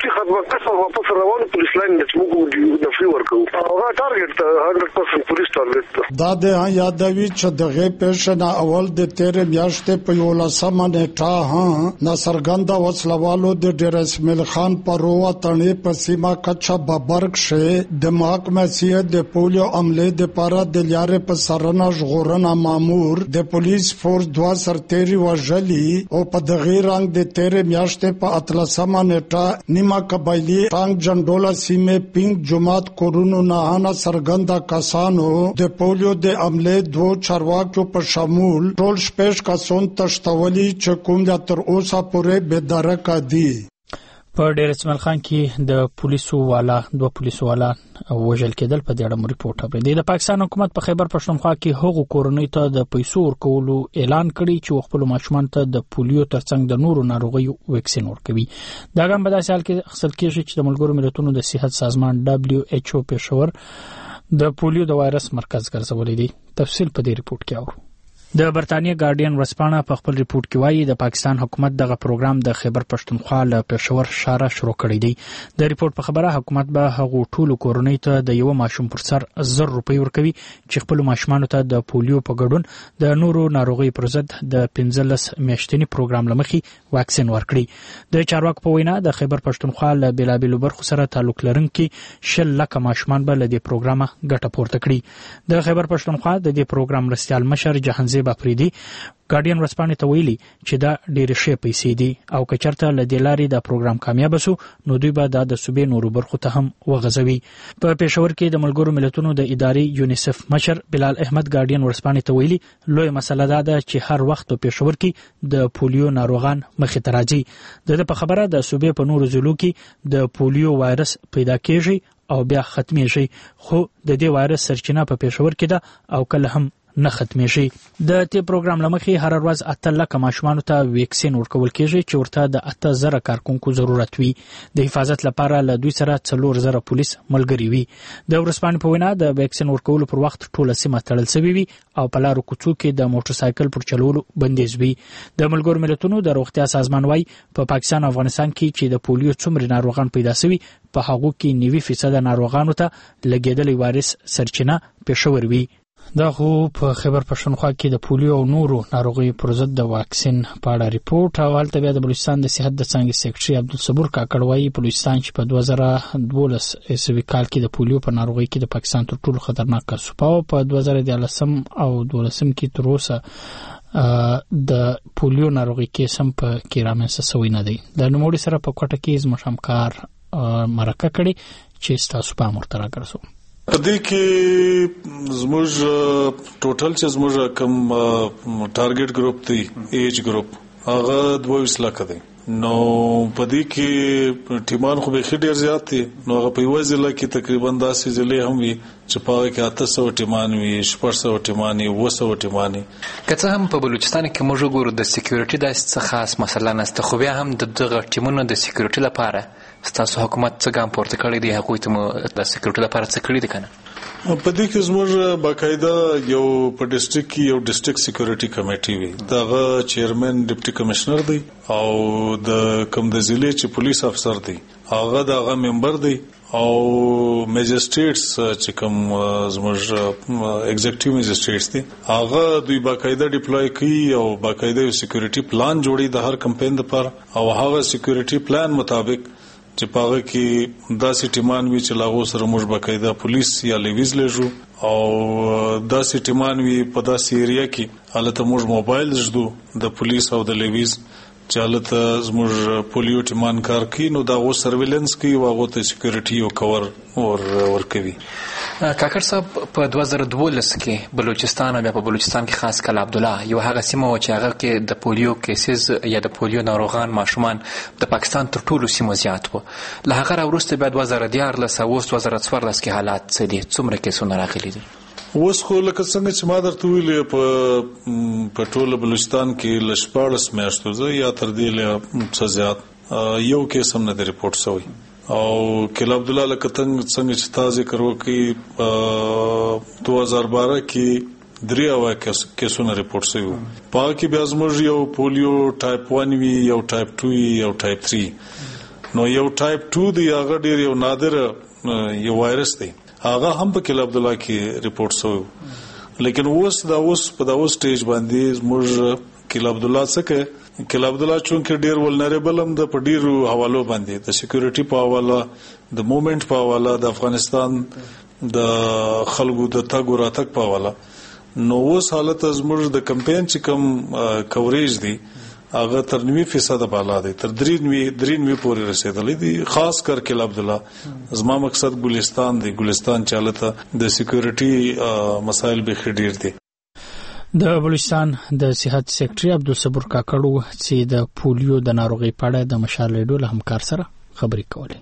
کسر واپس روانو پولیس لاین د موږ د فری ورکو هغه ټارګټ هنډرډ پرسنټ پولیس ټارګټ دا د یادوي چې دغه پیښه اول د تیرې میاشتې په یو لسمه نیټه ها نصرګنده وسلوالو د ډیر اسماعیل خان پر وطنې په سیمه کچا ببرګ شه د محکمه سیه د پولیو عمله د پاره د لیارې په سرنا ژغورنه مامور د پولیس فورس دوا سرتيري وژلي او په دغه رنګ د تیرې میاشتې په اتلسمه نیټه نیمه قبایلی ټانګ جندولا سیمه پینګ جماعت کورونو نه انا سرګندا کسانو د پولیو د عمله دوه چارواکو په شمول ټول شپږ کسان تشتولي چې کوم د تر اوسه پورې بېدرکه دي په ډیر اسماعیل خان کې د پولیسو والا دوه پولیسو والا وژل کېدل په دې اړه ریپورت راغلی د پاکستان حکومت په خیبر پښتونخوا کې هغو کورنۍ ته د پیسو ورکولو اعلان کړی چې خپل ماشومان ته د پولیو ترڅنګ د نورو ناروغیو ویکسین ورکوي دا هم په داسې حال کې خپل کېږي چې د ملګرو ملتونو د صحت سازمان دبليو ایچ او پېښور د پولیو د وایرس مرکز ګرځولې دي تفصیل په دې ریپورت کې اورو د برتانیې ګارډین ورځپاڼه په خپل ریپورت کې وایي د پاکستان حکومت دغه پروګرام د خیبر پښتونخوا له پېښور ښاره شروع کړی دی. د ریپورت په خبره حکومت به هغو ټولو کورنۍ ته د یو ماشوم پر سر زر روپۍ ورکوي چې خپل ماشومانو ته د پولیو په ګډون د نورو ناروغیو پر ضد د پنځلس میاشتني پروګرام لمخې واکسین ورکړي. د چارواکو په وینا د خیبر پښتونخوا له بیلابیلو برخو سره تعلق لرونکي شل لکه ماشومان به له دې پروګرامه ګټه پورته کړي. د خیبر پښتونخوا د دې پروګرام مرستیال مشر جهانزیب افریدي ګارډین ورځپاڼې ته ویلي چې دا ډېرې ښې پیسې دي او که چېرته له دې لارې دا پروګرام کامیاب شو نو دوی به دا د صوبې نورو برخو ته هم وغځوي. په پېښور کې د ملګرو ملتونو د ادارې یونیسف مشر بلال احمد ګارډین ورځپاڼې ته ویلي لویه مسله دا ده چې هر وخت په پېښور کې د پولیو ناروغان مخې ته راځي. د ده په خبره د صوبې په نورو ضلعو کې د پولیو وایرس پیدا کېږي او بیا ختمیږي، خو د دې وایرس سرچینه په پېښور کې ده او کله هم نه ختمیږي. د دې پروګرام لمخې هر ورځ اته لکه ماشومانو ته ویکسین ورکول کېږي چې ورته د اته زره کارکونکو ضرورت وي. د حفاظت لپاره له دوی سره څلور زره پولیس ملګري وي. د ورځپاڼې په وینا د ویکسین ورکولو پر وخت ټوله سیمه تړل شوې وي او په لارو کوڅو کې د موټر سایکل پر چلولو بندیز وي. د ملګرو ملتونو د روغتیا سازمان وايي په پاکستان او افغانستان کې چې د پولیو څومره ناروغان پیدا شوي په هغو کې نوي فیصد ناروغانو ته لګېدلی وایرس سرچینه پېښور وي. دا خو په خیبر پښتونخوا کې د پولیو او نورو ناروغیو پر ضد د واکسین په اړه ریپورت. او هلته بیا د بلوچستان د صحت د څانګې سیکرټري عبدالصبور کاکړ وایي بلوچستان چې په دوه زره دولس عیسوي کال کې د پولیو په ناروغۍ کې د پاکستان تر ټولو خطرناکه صوبه وه. په دوه زره دیارلسم او دولسم کې تر اوسه د پولیو ناروغۍ کیس هم په کې رامنځته شوی نه دی. د نوموړي سره په کوټه کې زموږ همکار مرکه کړې چې ستاسو پام ورته راګرځوم. په دې کې زموږ ټوټل چې زموږ کوم ټارګټ ګروپ دی ایج ګروپ هغه دوه ویشت لکه دی. نو په دې کې ټیمان خو به ډېر زیات دي. نو هغه په یو ځل کې تقریبا داسې ځلې هم وي چې په هغه کې اته سوه ټیمان وي، شپږ سوه ټیمان وي، اووه سوه ټیمان وي. که څه هم په بلوچستان کې موږ وګورو د سکیورټي داسې څه خاص مسله نشته، خو بیا هم د دغه ټیمونو د سکیورټي لپاره ستاسو حکومت څه ګام پورته کړی دی؟ هغوی ته مو د سکیورټي لپاره څه کړي دي که نه؟ په دې کې زموږ باقاعده یو په ډسټرکټ کې یو ډسټرکټ سکیورټي کمیټي وي. دغه چیرمن ډیپټي کمشنر دی او د کوم د ضلع چې پولیس افسر دی هغه دغه ممبر دی او میجسټریټس چې کوم زموږ ایگزیکټیو میجسټریټس دي هغه دوی باقاعده ډیپلوي کوي او باقاعده یو سکیورټي پلان جوړي د هر کمپاین لپاره او هغه سکیورټي پلان مطابق چې پاغه کې داسې ټیمان وی چې لاغو سره موږ باقاعده پولیس یا لیویز لږو او داسې ټیمان وی په داسې ایریا کې حالت موږ موبایل زدو د پولیس او د لیویز چې حالت موږ پولیو ټیمان کار کوي. نو دا غو سرویلنس کوي او غو ته سکیورټي او کور ور ور کوي. کاکړ صاحب په دوه زره دولس کې بلوچستان او بیا په بلوچستان کې خاص کله عبدالله یو هغه سیمه و چې هغه کې د پولیو کیسز یا د پولیو ناروغان ماشومان د پاکستان تر ټولو سیمو زیات وو. له هغه راوروسته بیا دوه زره دیارلس او اوس دوه زره څوارلس کې حالات څه دي؟ څومره کیسونه راغلي دي؟ اوس خو لکه څنګه چې ما درته ویلې په په ټوله بلوچستان کې له شپاړس میاشتو زه یا تر دې له څه زیات یو کیس هم نه دی ریپورټ شوی. او کله عبدالله لکه څنګه چې تا ذکر وکړي دوه هزار بارہ کې درې اویا کیسونه ریپورټ شوي وو. په هغه کې بیا زموږ یو پولیو ټایپ ون وي، یو ټایپ ټو وي، یو ټایپ تھری. نو یو ټایپ ټو دی هغه ډېر یو نادر یو وایرس دی هغه هم په کله عبدالله کې ریپورټ شوی وو. لیکن اوس دا اوس په دا اوس سټیج باندې زموږ کله عبدالله څخه کله عبدالله چونکه ډیر ولنریبل هم د پډیرو حوالو باندې د سکیورټي په حواله د موومېنټ په حواله د افغانستان د خلکو د تګ راتګ په حواله. نو اوس حالت زموږ د کمپاین چې کوم کوریج دی هغه تر نوي فیصد بالا دی، تر درې نوي درې نوي پورې رسیدلی دی. خاص کر کله عبدالله زما مقصد ګلستان دی. ګلستان چالت د سکیورټي مسایل به ډیر دي. د بلوچستان د صحت سیکرټري عبدالصبور کاکړ چې د پولیو د ناروغۍ په اړه د مشال ریډیو له همکار سره خبرې کولې.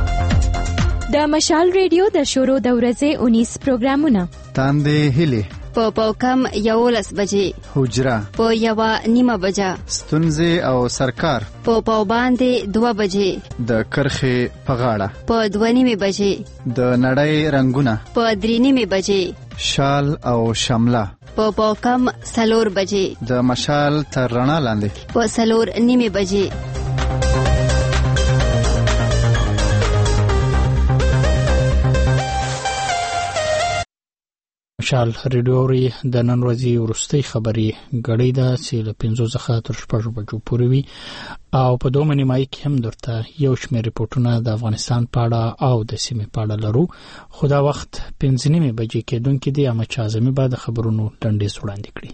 د مشال ریډیو د شروع د ورځې اونیس پروګرامونه تاندې هلي په پوکم یولس بجې، حجره په یوه نیمه بجه، ستونزې او سرکار په پاوباندې دوه بجې، د کرخې په غاړه په دوه نیمې بجې، د نړۍ رنگونه په درې نیمې بجې، شال او شمله په پوکم څلور بجې، د مشال تر رڼا لاندې په څلور نیمې بجې. مشال ریډیو اوري د نن ورځې وروستۍ خبرې غړې ده چې له پنځو څخه تر شپږو بجو پورې وي او په دوه نیمایي کې هم درته یو شمېر ریپورتونه د افغانستان په اړه او د سیمې په اړه لرو، خو دا وخت پنځه نیمې بجې کېدونکې دی. احمد شاه اعظمي به د خبرونو لنډیز وړاندې کړي.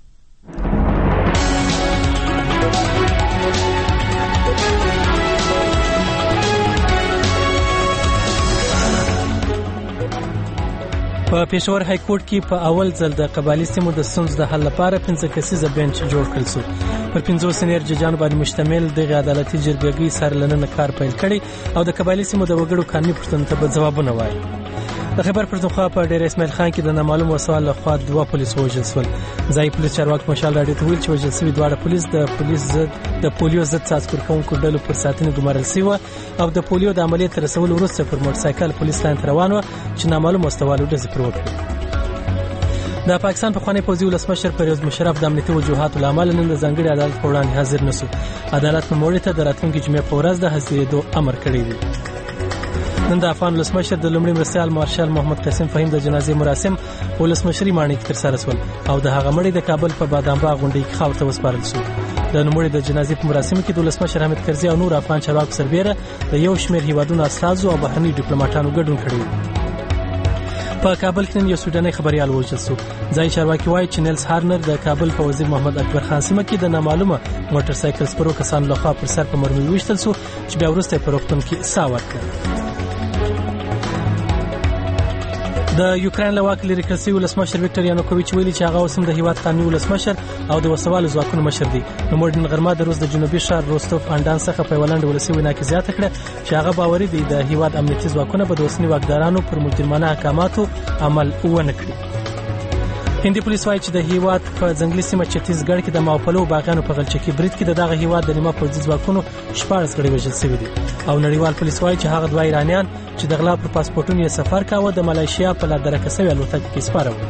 په پېښور های کورټ کې په اول ځل د قبایلي سیمو د ستونزو د حل لپاره پنځه کسیزه بنچ جوړ کړل شو. پر پنځو سینیر ججانو باندې مشتمل دغه عدالتي جرګې سره لننه کار پیل کړي او د قبایلي سیمو د وګړو قانوني پوښتنو ته به ځوابونه وایي. د خیبر پښتونخوا په ډیر اسماعیل خان کې د نامعلوم وسوال لخوا دوه پولیس وژل شول. ځای پولیس چارواکي مشال راډیو ته ویل چې وژل شوي دواړه پولیس د پولیس ضد د پولیو ضد څاڅکي ورکوونکو ډلو پر ساتنې ګمارل شوي او د پولیو د عملیات تر رسولو وروسته پر موټر سایکل پولیس لاین ته روان و چې نامعلوم وسوالو ډزې پر وکړي. د پاکستان پخوانی پوځي ولسمشر پرویز مشرف د امنیتي وجوهاتو له امله نن د ځانګړي عدالت په وړاندې حاضر نشو. عدالت نوموړي ته د راتلونکي جمعې په ورځ د حاضرېدو امر کړی دی. نن د افغان ولسمشر د لومړي مرستیال مارشال محمد قاسم فهیم د جنازې مراسم په ولسمشري ماڼۍ کې ترسره شول او د هغه مړی د کابل په بادام باغ غونډۍ کې خاورې ته وسپارل شو. د نوموړي د جنازې په مراسمو کې د ولسمشر حامد کرزي او نور افغان چارواکو سربېره د یو شمېر هیوادونو استازو او بهرني ډیپلوماټانو ګډون کړی. په کابل کې نن یو سوډاني خبريال وژل شو. ځای چارواکي وایي چې نیلز هارنر د کابل په وزیر محمد اکبر خان سیمه کې د نامعلومه موټر سایکل سپرو کسانو لخوا پر سر په مرمۍ وشتل شو چې بیا وروسته په روغتون کې ساه ورکړه. د یوکرين له واک لري کړی ولسمشر ویکټور یانوکوویچ ویلي چې هغه اوس هم د هیواد قانوني ولسمشر او د وسوالو ځواکونو مشر دی. نو مورډن غرما د روس د جنوبي ښار روستوف اندان څخه په ولند ولسی وینا کې زیاته کړه چې هغه باوري دی د هیواد امنیتي ځواکونه به د اوسنی واکدارانو پر مجرمانه احکاماتو عمل ونه کړي. هندي پولیس وایي چې د هیواد په ځنګلي سیمه چتیسګړ کې د ماوپلو باغانو په غلچکی برید کې د دغه هیواد د نیمه پوځي ځواکونو شپږ غړي وژل شوي دي او نړیوال پولیس وایي چې هغه دوه ایرانیان چې د غلا پر پاسپورتونو یې سفر کاوه د ملایشیا په لار درکه شوی الوتکه کې سپاره و.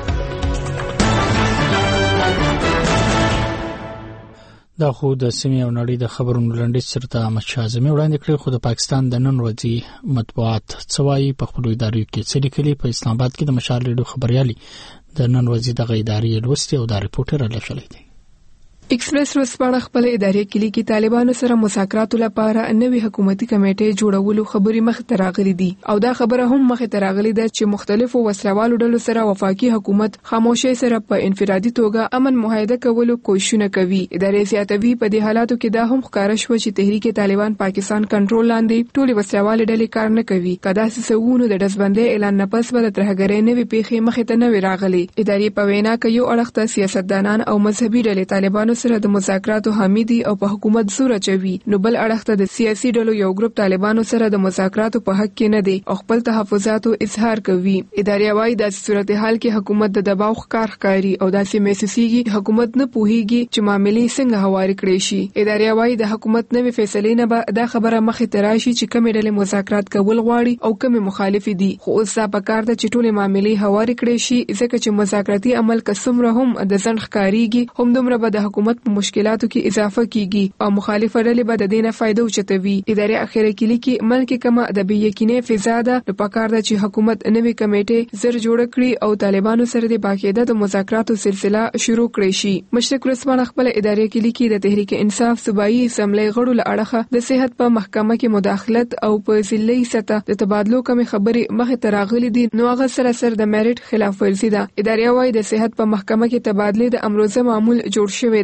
دا خو د سیمې او نړۍ د خبرونو لنډیز سره د احمد شاه اعظمي وړاندې کړی. خو د پاکستان د نن ورځې مطبوعات څه وایي په خپلو ادارو کې څه لیکلي. په اسلام آباد کې د مشال ریډیو خبريالي د نن ورځې د ادارې لوستي او د ریپورټر لښلې دي. ایکسپریس ورځپاڼه خپل ادارې کې لیکي طالبانو سره مذاکرات لپاره نوې حکومتي کمیټې جوړولو خبرې مخ ته راغلي دي او دا خبره هم مخ ته راغلي ده چې مختلفو وسلوالو ډلو سره وفاقي حکومت خاموشي سره په انفرادي توګه امن معاهده کولو کوششونه کوي. ادارې زیاتوي په دې حالاتو کې دا هم ښکاره شو چې تحریک طالبان پاکستان کنټرول لاندې ټولې وسلوال ډلې کار نه کوي. کدا سسونو د دزبندۍ اعلان نه پس به د ترهګرۍ نوې پیښې مخ ته نه راغلي. ادارې په وینا کې یو اړخ ته سیاستدانان او مذهبي ډلې طالبانو سره د مذاکراتو حامیدي او په حکومت زور چوي، نو بل اړخ ته د سیاسي ډلو یو ګروپ طالبانو سره د مذاکراتو په حق کې نه دي او خپل تحفظاتو اظهار کوي. ادارې وايي د صورتحال کې حکومت د دباو ښکار ښکاری او داسې محسوسيږي حکومت نه پوهیږي چې معاملې څنګه هواري کړي شي. ادارې وايي د حکومت نوې فیصلې نه به دا خبره مخې ته راشي چې کومې ډلې مذاکرات کول غواړي او کومې مخالف دي، خو اوس دا پکار ده چې ټولې معاملې هواري کړي شي ځکه چې مذاکراتي عمل کسمره هم د ځن ښکاریږي هم دومره به د حکومت په مشکلاتو کې اضافه کیږي او مخالفه ډلې به د دې نه فائدہ اوچتوي. ادارې اخیره کې لیکي ملک کما د بې یقیني فضا ده نو پکار ده چې حکومت نوې کمیټې زر جوړ کړي او طالبانو سره د باقاعده د مذاکراتو سلسله شروع کړي شي. مشرق ورځپاڼه خپل ادارې کې لیکي د تحریک انصاف صوبایي اسمبلی غړو له اړخه د صحت په محکمه کې مداخلت او په ضلعي سطح د تبادلو کمی خبرې مخ ته راغلي دي نو هغه سره سره د میرټ خلاف ورزي ده. ادارې وايي د صحت په محکمه کې تبادله د امروزه معمول جوړ شوی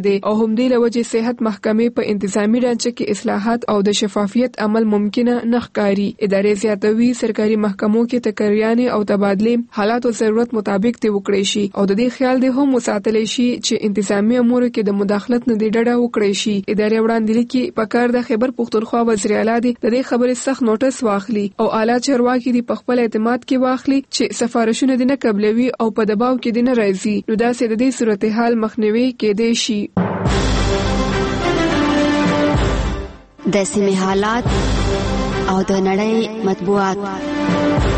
دی او هم دې لوجه صحت محکمې په انتظامی ډانچه کې اصلاحات او د شفافیت عمل ممکنه نه ښکاري. ادارې زیاتوي سرکاري محکمو کې تکریانې او تبادلې حالات او ضرورت مطابق ته وکړي شي او د دې خیال دی هم وساتل شي چې انتظامی امور کې د مداخلت نه دی ډډه وکړي شي. ادارې وړاندې لیکي پکار د خیبر پختونخوا وزیر اعلی دی د دې خبرې سخت نوټس واخلي او اعلی چارواکي دی په خپل اعتماد کې واخلي چې سفارشونه دې نه قبلوي او په دباو کې دې نه راځي. نو داسې د دې صورتحال مخنیوي کېدای شي. د سیمې حالات او د نړۍ مطبوعات.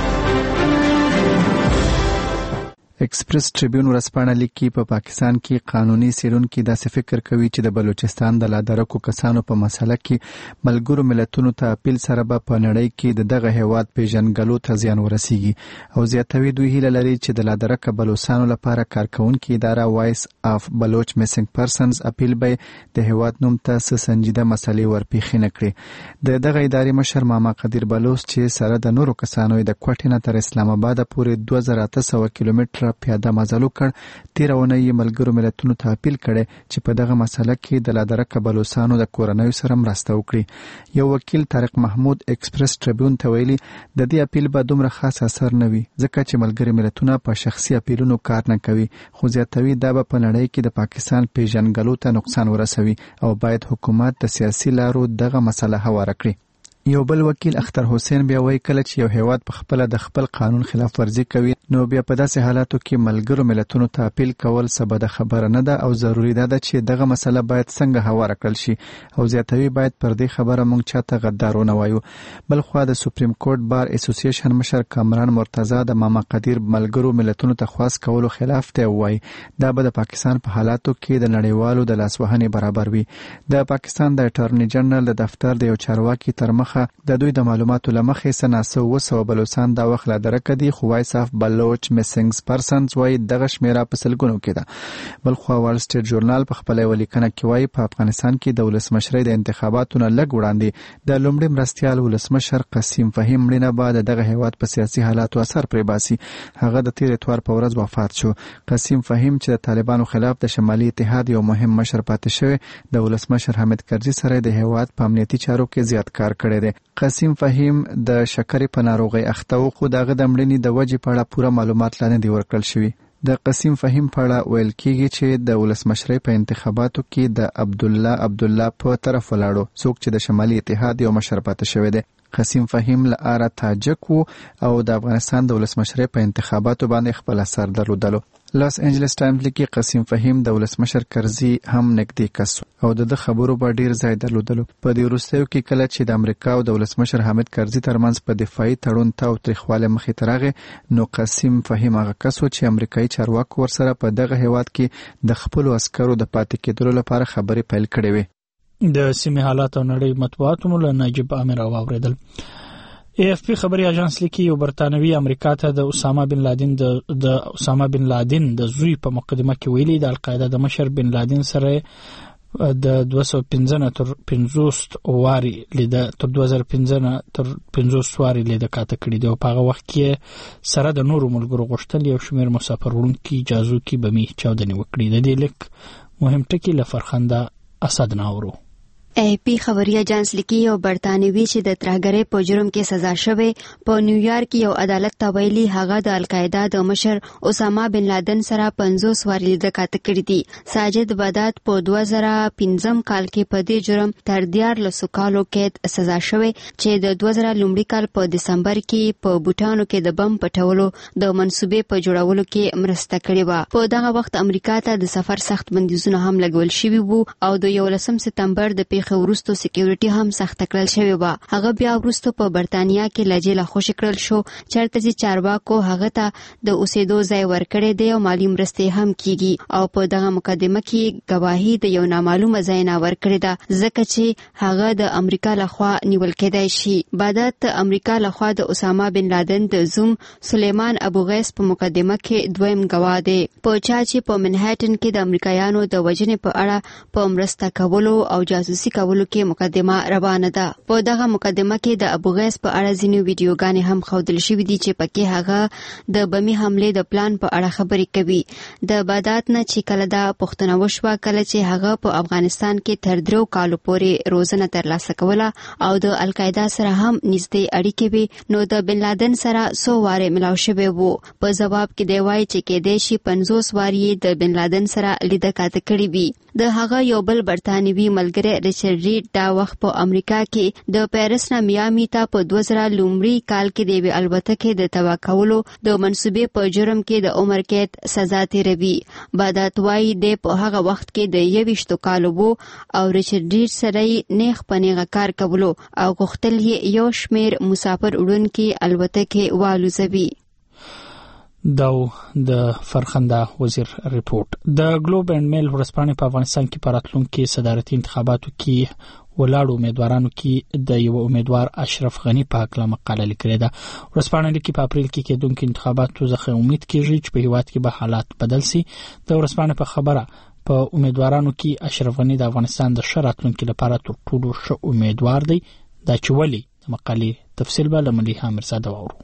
ایکسپریس ټریبیون ورځپاڼه لیکي په پا پاکستان کې قانوني څېړونکي داسې فکر کوي چې د بلوچستان د لادرکو کسانو په مسله کې ملګرو ملتونو ته اپیل سره به په نړۍ کې د دغه هیواد پیژنګلو ته زیان ورسیږي او زیاتوي دوی هیله لري چې د لادرکه بلوچستانو لپاره کارکونکي اداره وایس اف بلوچ میسنګ پرسنز اپیل به د هیواد نوم ته څه سنجیده مسلې ورپېښې نه کړي. د دغه ادارې مشر ماما قدیر بلوچ چې سره د نورو کسانو د کوټې نه تر اسلام آباد پورې دوه زره اته سوه کیلومتره پیاده مزل وکړ. تیر اونۍ یې ملګرو ملتونو ته اپیل کړی چې په دغه مسله کې د لادرکه بلوچستانو د کورنیو سره مرسته وکړي. یو وکیل طارق محمود ایکسپریس ټریبیون ته ویلي د دې اپیل به دومره خاص اثر نه وي ځکه چې ملګري ملتونه په شخصي اپیلونو کار نه کوي خو زیاتوي دا به په نړۍ کې د پاکستان پیژنګلو ته نقصان ورسوي او باید حکومت د سیاسي لارو دغه مسله هواره کړي. یو بل وکیل اختر حسین بیا وایي کله چې یو هیواد په خپل د خپل قانون خلاف ورزي کوي نو بیا په داسې حالاتو کې ملګرو ملتونو ته اپیل کول څه بده خبره نه ده او ضروري ده چې دغه مسله باید څنګه هواره کړل شي او زیاتوي باید پر دې خبره موږ چاته غدار ونه وایو. بل خو د سپریم کورټ بار اسوسییشن مشر کامران مرتضی د ماما قدیر ملګرو ملتونو ته خواست کولو خلاف ته وایي دا به د پاکستان په حالاتو کې د نړیوالو د لاسوهنې برابر وي. د پاکستان د اټارنی جنرال د دفتر د یو چارواکي تر مخه د دوی د معلوماتو لمخې سناسو وسو بلوچستان دا وخت لادرکه دی خو وایس اف بلوچ میسنګز پرسنز وایي دغه شمیره په سلګونو کې ده. بل خو وال سټریټ ژورنال په خپل ولیکنه کې وایي په افغانستان کې د ولسمشرۍ د انتخاباتو نه لږ وړاندې د لومړي مرستیال ولسمشر قاسم فهیم مړینه بعد دغه هیواد په سیاسي حالاتو اثر پرې باسي. هغه د تیر اتوار په ورځ وفات شو. قاسم فهیم چې د طالبانو خلاف د شمالي اتحاد یو مهم مشر پاتې شوی د ولسمشر حامد کرزي سره د هیواد په امنیتي چارو کې زیات کار کړی دی. قاسم فهیم د شکرې په ناروغۍ اخته و خو دغه د مړینې د وجې په اړه پوره معلومات لا نه دي ورکړل شوي. د قاسم فهیم په اړه ویل کېږي چې د ولسمشرۍ په انتخاباتو کې د عبدالله عبدالله په طرف ولاړو څوک چې د شمالي اتحاد یو مشر پاتې شوی دی. قاسم فهیم له آره تاجک و او د افغانستان د ولسمشرۍ په انتخاباتو باندې خپل اثر درلودلو. لاس انجلس ټایمز لیکي قاسم فهیم د ولسمشر کرزي هم نږدې کس او د خبرو په ډیر ځای درلودلو. په دې وروستیو کې کله چې د امریکا او د ولسمشر حامد کرزي ترمنځ په دفاعي تړون ته او تریخواله مخې ته راغی نو قاسم فهیم هغه کس و چې امریکایي چارواکو ورسره په دغه هیواد کې د خپل عسکرو د پاتې کېدلو لپاره خبرې پیل کړې وې. د سیمې حالات او نړۍ مطبوعاتو مول نجیب امیر اوریدل. ای اف پی خبري اژانس لیکي یو برتانوي امریکا ته د اسامه بن لادن د د اسامه بن لادن د زوی په مقدمه کې ویلي د القاعده د مشر بن لادن سره د دوه سوه پنځه تر پنځوس واري لیده تر دوه زره پنځه تر پنځوس واري لیده کاته کړی دی او په هغه وخت کې سره د نورو ملګرو غوښتل یو شمېر مسافر وړونکي جازوکي بمي چاودنې وکړي. د دې لیک مهم ټکی له فرخنده اسد ناورو. ای پی خبري اژانس لیکي یو برتانوي چې د ترهګرۍ په جرم کې سزا شوی په نیویارک یو عدالت ته ویلي هغه د القاعده د مشر اسامه بن لادن سره پنځوس واري لیده کاته کړی دی. ساجد بدات په دوه زره پنځم کال کې په دې جرم تر دیارلسو کالو کې سزا شوی چې د دوه زره لومړي کال په دسمبر کې په بوټانو کې د بم پټولو د منصوبې په جوړولو کې مرسته کړې و. په دغه وخت امریکا ته د سفر سخت بندیزونه هم لګول شوي وو او د یولسم سپتمبر د پیښې وروسته سکیورټي هم سخت کړل شوی و. هغه بیا وروسته په برتانیا کې لجیله خوش کړل شو چرته چې چارواکو هغه ته د اوسېدو ځای ورکړی دی او مالی مرستې هم کیږي او په دغه مقدمه کې گواهی د یو نامعلومه ځای نه ورکړی ده ځکه چې هغه د امریکا لخوا نیول کېدای شي. بعدت امریکا لخوا د اسامه بن لادن د زوم سلیمان ابو غیس په مقدمه کې دویم گواه دی په چا چې په منهټن کې د امریکایانو د وژنې په اړه په مرسته کولو او جاسوسي خلاصي کولو کې مقدمه روانه ده. په دغه مقدمه کې د ابو غیث په اړه ځینې ویډیوګانې هم ښودل شوي دي چې پکې هغه د بمي حملې د پلان په اړه خبرې کوي. د بغداد نه چې کله دا پوښتنه وشوه کله چې هغه په افغانستان کې تر درو کالو پورې روزنه ترلاسه کوله او د القاعده سره هم نږدې اړیکې وي نو د بن لادن سره څو واره ملاو شوی وو. په جواب کې دی وایي چې کېدای شي پنځوس وارې د بن لادن سره لیده کاته کړي وي. د هغه یو بل برتانوي ملګری ریچارډ ریډ دا وخت په امریکا کې د پیرس نه میامي ته په دوه زره لومړي کال کې د یوې الوتکې د تباه کولو د منصوبې په جرم کې د عمر قید سزا تیروي. بغداد وایي د په هغه وخت کې د یویشتو کالو وو او ریچارډ ریډ سره یې نیغ په نیغه کار کولو او غوښتل یې یو شمېر مسافر وړونکي الوتکې والوزوي. داو د فرخنده وزیر ریپورت. د ګلوب اینډ میل ورځپاڼې په افغانستان کې په راتلونکي صدارتي انتخاباتو کې ولاړو امیدوارانو کې د یو امیدوار اشرف غنی په اړه مقاله لیکلې ده. ورځپاڼه لیکي په اپریل کې کېدونکو انتخاباتو څخه امید کېږي چې په هیواد کې به حالات بدل شي. د ورځپاڼې په خبره په امیدوارانو کې اشرف غنی د افغانستان د ښه راتلونکي لپاره تر ټولو ښه امیدوار دی. دا چې ولې د مقالې تفصیل به له مليحه مرزاده واورو.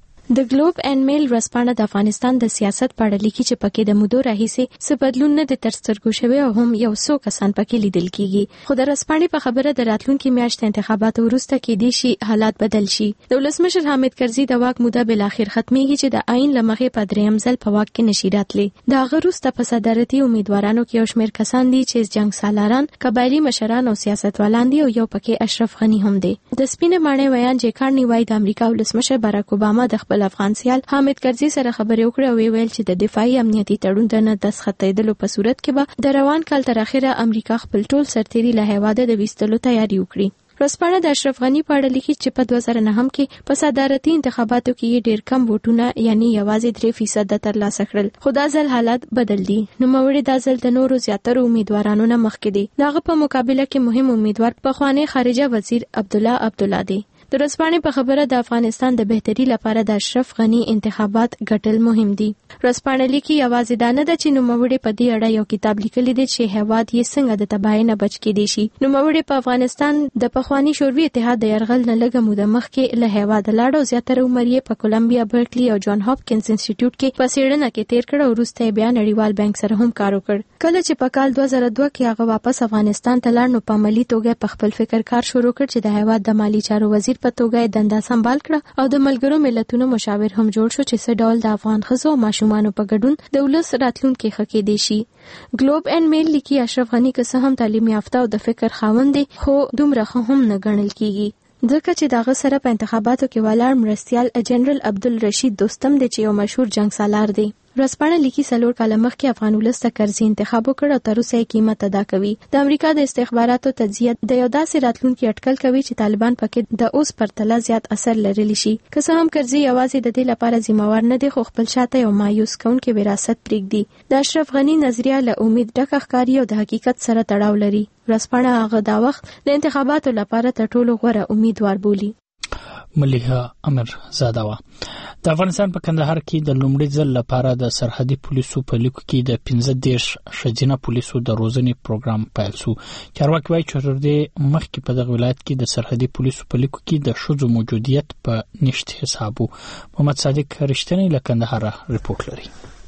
د ګلوب اینډ میل ورځپاڼه د افغانستان د سیاست په اړه لیکي چې پکې د مودو راهیسې څه بدلون نه د تر سترګو شوی او هم یو څو کسان پکې لیدل کیږي. خو د ورځپاڼې په خبره د راتلونکي میاشتې انتخاباتو وروسته کې دي شي حالات بدل شي. د ولسمشر حامد کرزي د واک موده بل اخر ختميږي چې د عین لمخې په دریم ځل په واک کې نشي راتلی. د هغه وروسته په صدارتي امیدوارانو کې یو شمېر کسان دي چې جنگ سالاران، قبایلی مشران او سیاستوالان دي او یو پکې اشرف غنی هم دی. د سپینې ماڼۍ ویان جیکارنی وای د امریکا ولسمشر باراک اوباما د خپل افغان سیال حامد کرزي سره خبرې وکړې او ویل چې د دفاعي امنیتي تړون ته نه دسخطېدلو په صورت کې به د روان کال تر اخره امریکا خپل ټول سرتیري له هیواده د ویستلو تیاری وکړي. ورځپاڼه د اشرف غنی په اړه لیکي چې په دوه زره نهم کې په صدارتي انتخاباتو کې ډېر کم ووټونه یعنی یوازې درې فیصد ترلاسه کړل. خو دا ځل حالات بدل دي. نوموړي دا ځل د نورو زیاترو امیدوارانو نه مخکې دي. دغه په مقابله کې مهم امیدوار پخوانی خارجه وزیر عبدالله عبدالله دی. د ورځپاڼې په خبره د افغانستان د بهتري لپاره د اشرف غنی انتخابات ګټل مهم دي. ورځپاڼه لیکي یوازې دا نه ده چې نوموړي په دې اړه یو کتاب لیکلی دی چې هیواد یې څنګه د تباهۍ نه بچ کېدی شي. نوموړي په افغانستان د پخوانی شوروي اتحاد د یرغل نه لږه موده مخکې له هیواده لاړ او زیاتره عمر یې په کولمبیا، برکلی او جان هاپکینز انسټیټیوټ کې په څېړنه کې تیر کړ او وروسته بیا نړیوال بانک سره هم کار وکړ. کله چې په کال دوه زره دوه کې هغه واپس افغانستان ته لاړ نو په عملي توګه په خپل فکر کار شروع کړ چې د هیواد د مالی چارو وزیر په توګه دنده سمبال کړه او د ملګرو ملتونو مشاور هم جوړ شو چې څه ډول د افغان ښځو او ماشومانو په ګډون د ولس راتلونکي ښه کېدی شي. ګلوب اینډ میل لیکي اشرف غنی که څه هم تعلیم یافته او د فکر خاوند دی خو دومره ښه هم نه ګڼل کیږي ځکه چې دغه سره په انتخاباتو کې ولاړ مرستیال جنرال عبدالرشید دوستم دی چې یو مشهور جنگ سالار دی. ورځپاڼه لیکي څلور کاله مخکې افغان ولس ته کرزي انتخاب وکړ او تر اوسه یې قیمت ادا کوي. د امریکا د استخباراتو تجزیه د یو داسې راتلونکي اټکل کوي چې طالبان پکې د اوس پرتله زیات اثر لرلی شي. که څه هم کرزي یوازې د دې لپاره ذمہوار نه دی خو خپل شاته یو مایوس کوونکی وراثت پرېږدي. د اشرف غنی نظریه له امید ډکه ښکاري او د حقیقت سره تړاو لري. ورځپاڼه هغه دا وخت د انتخاباتو لپاره تر ټولو غوره امیدوار بولي. مليحه امرزاده وا. د افغانستان په کندهار کې د لومړي ځل لپاره د سرحدي پولیسو په لیکو کې د پنځه دېرش ښځینه پولیسو د روزنې پروګرام پیل شو. چارواکي وایي چې تر دې مخکې په دغه ولایت کې د سرحدي پولیسو په لیکو کې د ښځو موجودیت په نشت حسابو. محمد صادق رښتینی له کندهار ریپورت لري.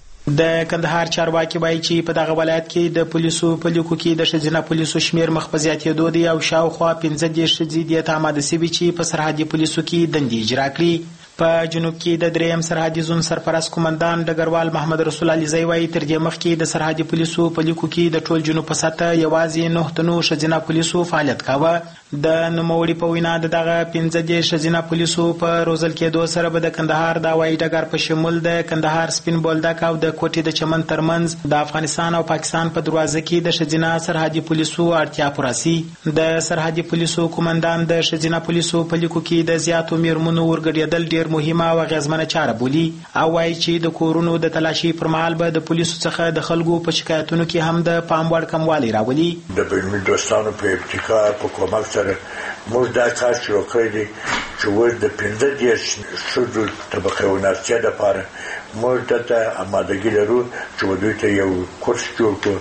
د کندهار چارواکي وایي چې په دغه ولایت کې د پولیسو په لیکو کې د ښځینه پولیسو شمیر مخ په زیاتېدو دی او شاوخوا پنځه دېرش ښځې دې ته آماده شوي چې په سرحدي پولیسو کې دندې اجرا کړي. په جنوب کې د دریم سرحدي زون سرپرست قومندان ډګروال محمد رسول علي زوی وایي تر دې مخکې د سرحدي پولیسو په لیکو کې د ټول جنوب په سطح یوازې نه تنو ښځینه پولیسو فعالیت کاوه. د نوموړي په وینا د دغه پنځه دېرش ښځینه پولیسو په روزل کېدو سره به د کندهار د هوایي ډګر په شمول د کندهار سپین بولدک او د کوټې د چمن ترمنځ د افغانستان او پاکستان په دروازه کې د ښځینه سرحدي پولیسو اړتیا پوره سي. د سرحدي پولیسو قومندان د ښځینه پولیسو په لیکو کې د زیاتو میرمنو ورګډېدل ډېر مهمه او اغیزمنه چاره بولي او وایي چې د کورونو د تلاشي پر مهال به د پولیسو څخه د خلکو په شکایتونو کې هم د پام وړ کموالی راولي. د بینالمللي دوستانو په ابتکار په کومک سره موږ دا کار شروع کړی دی چې اوس د پنځه دېرش ښځو طبقې وناستیا دپاره موږ دلته امادګي لرو چې دوی ته یو کورس جوړ کړو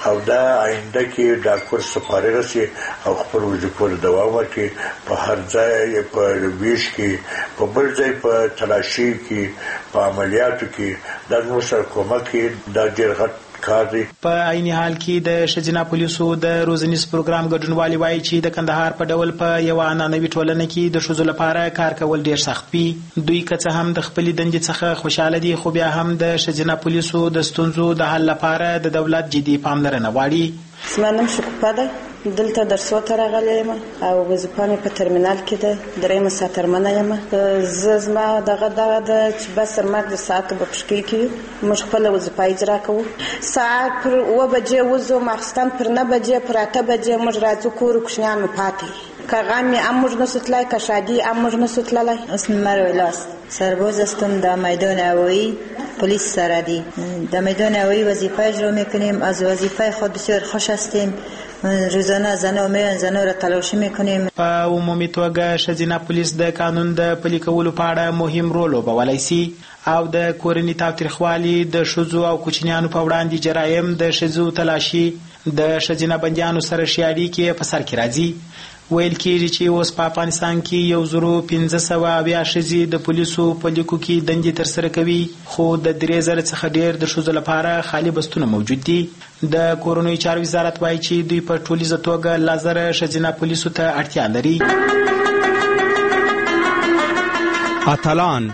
او دا آینده کې دا کورس فارغ شي او خپل وظیفو ته دوام ورکړي په هر ځای په ویش کې په بل ځای په تلاشي کې په عملیاتو کې د نور سره کومک کې دا ډېر غټ په عین حال کې د شجنا پولیسو د روزنیز پروګرام ګډونوالي وایي چې د کندهار په ډول په یو عنعنوي ټولنه کې د ښځو لپاره کار کول ډیر سخت وي. دوی که څه هم د خپلې دندې څخه خوشاله دي خو بیا هم د شجنا پولیسو د ستونزو د حل لپاره د دولت جدي پاملرنه غواړي. زمانم شکوفه ده دلته درسو ته راغلی یم او وظیفه مې په ترمینال کې ده درېیمه ساترمنه یم. زه زما دغه دغه ده چې بس تر مرګ د ساعتو په پشکې کې موږ خپله وظیفه اجرا کوو. ساعت پر اوه بجې وځو ماخستن پر نه بجې پر اته بجې موږ راځو کور کوچنیان مې پاتې که غم مې هم موږ نسو تللی که شادی هم موږ نسو تللی. اسم مرویلاست سرباز هستم در میدان هوایی پلیس سرحدی. در میدان هوایی وظیفه اجرا میکنیم. از وظیفه خود بسیار خوش هستیم. روزانه زنا میان زنا را تلاشی میکنیم. په عمومي توګه ښځینه پولیس د قانون د پلي کولو په اړه مهم رول لوبولی سي او د کورني تاوتریخوالي د ښځو او کوچنیانو په وړاندې جرایم د ښځو تلاشي د ښځینه بندیانو سره ښې اړیکې په سر کې راځي. ویل کېږي چې اوس په افغانستان کې یو زرو پنځه سوه اویا ښځې د پولیسو په لیکو کې دندې ترسره کوي خو د درې زره څخه ډېر د ښځو لپاره خالي بستونه موجود دي. د کورنیو چارو وزارت وایي چې دوی په ټولیزه توګه لس زره ښځینه پولیسو ته اړتیا لري. اتلان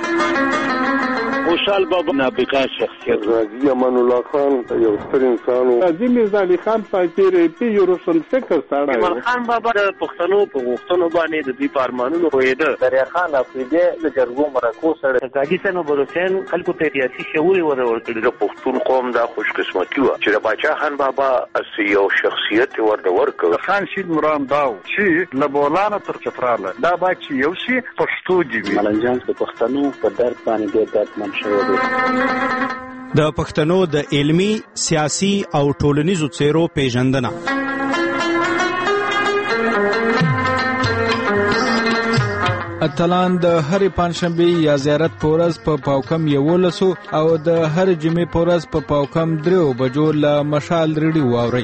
خوشحال بابا نابغه شخصیت راځي امان الله خان یو ستر انسان و. عظیم زالی خان پاکیر پی یو روشن فکر سره ایمان خان بابا د پښتنو په غوښتنو باندې د دې پارمانونو پوهېده. دریا خان افریدی د جرګو مرکو سره قاضي سنو بروسین خلکو ته سیاسي شعور ور ورکړي. د پښتون قوم دا خوش قسمتي و چې د باچا خان بابا اس یو شخصیت ورته ورکړ. خان شید مرام داو چې لبولانه تر چتراله دا با چې یو شي پښتو دی. ملنجان د پښتنو په درد باندې ډېر دردمن شوی دی. د پښتنو د علمی، سیاسي او ټولنیزو څیرو پیژندنه. اتلان د هرې پنځشنبې یا زیارت په ورځ په پاوکم یولسو او د هرې جمعې په ورځ په پاوکم دریو بجو له مشال ریډیو واورئ.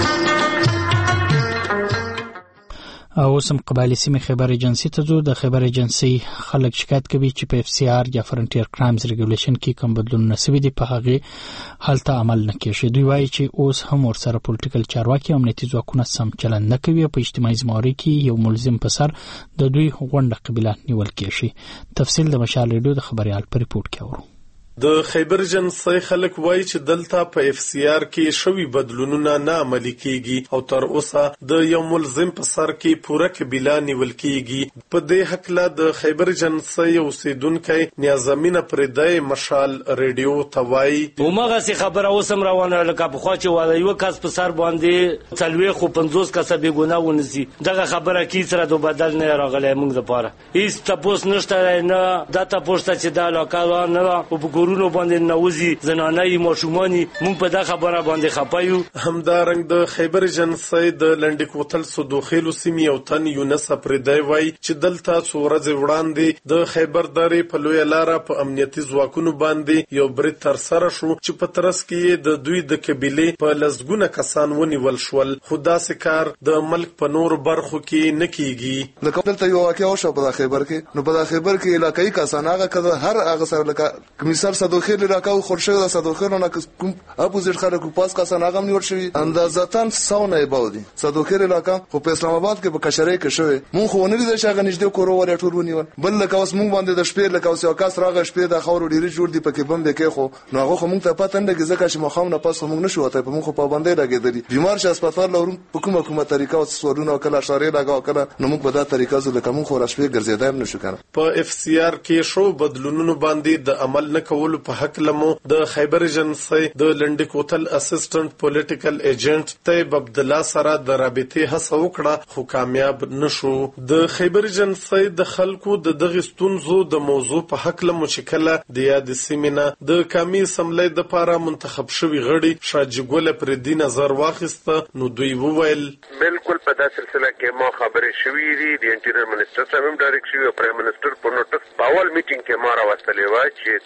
او سم قبایلی سیمې خیبر ایجنسی ته ځو. د خیبر ایجنسی خلک شکایت کوي چې په اف سی آر یا فرنټیر کرایمز ریګولیشن کې کوم بدلونونه شوي دي په هغه هلته عمل نه کیږي. دوی وایي چې اوس هم ورسره پولیټیکل چارواکي او امنیتي ځواکونه سم چلند نه کوي. په اجتماعي زمواري کې یو ملزم په سر د دوی غونډه قبیله نیول کیږي. تفصیل د مشال ریډیو د خبريال په ریپورت کې اورو. د خیبر ایجنسی خلک وایي چې دلته په اف سی آر کې شوي بدلونونه نه عملي کیږي او تر اوسه د یو ملزم په سر کې پوره قبیله نیول کیږي. په دې حق له د خیبر ایجنسی اوسیدونکو نیازمینه پردای مشال ریډیو ته وایي همغه سي خبره اوسم روانه لکه په خوا چې وایي یو کس په سر باندې څلوي خو پنځوس کسه به ګناه ونسي. دغه خبره کې سره د بدل نه راغلی موږ لپاره هیڅ تاسو نشته نه دا تاسو چې دا علاقه نه په ورونو باندې نوځي زنانای ماشومانی مونږ په دا خبره باندې خپایو. همدارنګ د خیبر ایجنسی د لنډ کوتل سودوخیلو سیمې او تن یونس پردای وای چې دلته څورځ وړاندې د خیبر درې په لوی لاره په امنیتي ځواکونو باندې یو برید تر سره شو چې په ترڅ کې د دوی د قبيله په لزګونه کسان ونیول شول. خدا سکار د ملک په نور برخو کې نکېږي. لکه دلته یو واقعا شو په خیبر کې نو په خیبر کې علاقائی کسان هغه کده هر هغه سره لکه مثال صدوخیل راکاو خورشید د صدوخیلونه کوم اپوزیټ خلکو پاس کسان هغه نیول شوی اندازاتن سونه بودی. صدوخیل علاقہ خو په اسلام آباد کې په کشرې کې شوی مونږ خو نه دي چې هغه نږدې کورو ور ټول ونیول. بل لکه اوس مونږ باندې د شپې لکه اوس یو کس راغی شپې د خاور ډیری جوړ دی پکې بم کې خو نو هغه خو مونږ ته پته نه لګي ځکه چې مخاو نه پاس مونږ نشو وته په مونږ په باندې لګیدلی. بیمار ش هسپتال لورم په کومه کومه طریقه او سوالونه کله اشاره لگاو کله نو مونږ په دا طریقه زو لکه مونږ خو را شپې ګرځیدایم نشو کنه. په اف سی آر کې شو بدلونونو باندې د عمل نه کولو په حق لمو د خیبر ایجنسی د لنډ کوتل اسسټنټ پولیټیکل ایجنټ طیب عبد الله سره د رابطې هڅه وکړه خو کامیاب نشو. د خیبر ایجنسی د خلکو د دغه ستونزو د موضوع په حق له مشکله د یاد سیمینه د کمی سملې د لپاره منتخب شوی غړي شاجګول پر دې نظر واخیسته. نو دوی وویل بالکل په داسې سلسله کې ما خبرې شوې دي د انټیریور منسٹر سره هم ډایرکټ شوی او پرایم منسٹر په نوټس باول میټینګ کې ما راوستلې و چې قبایلی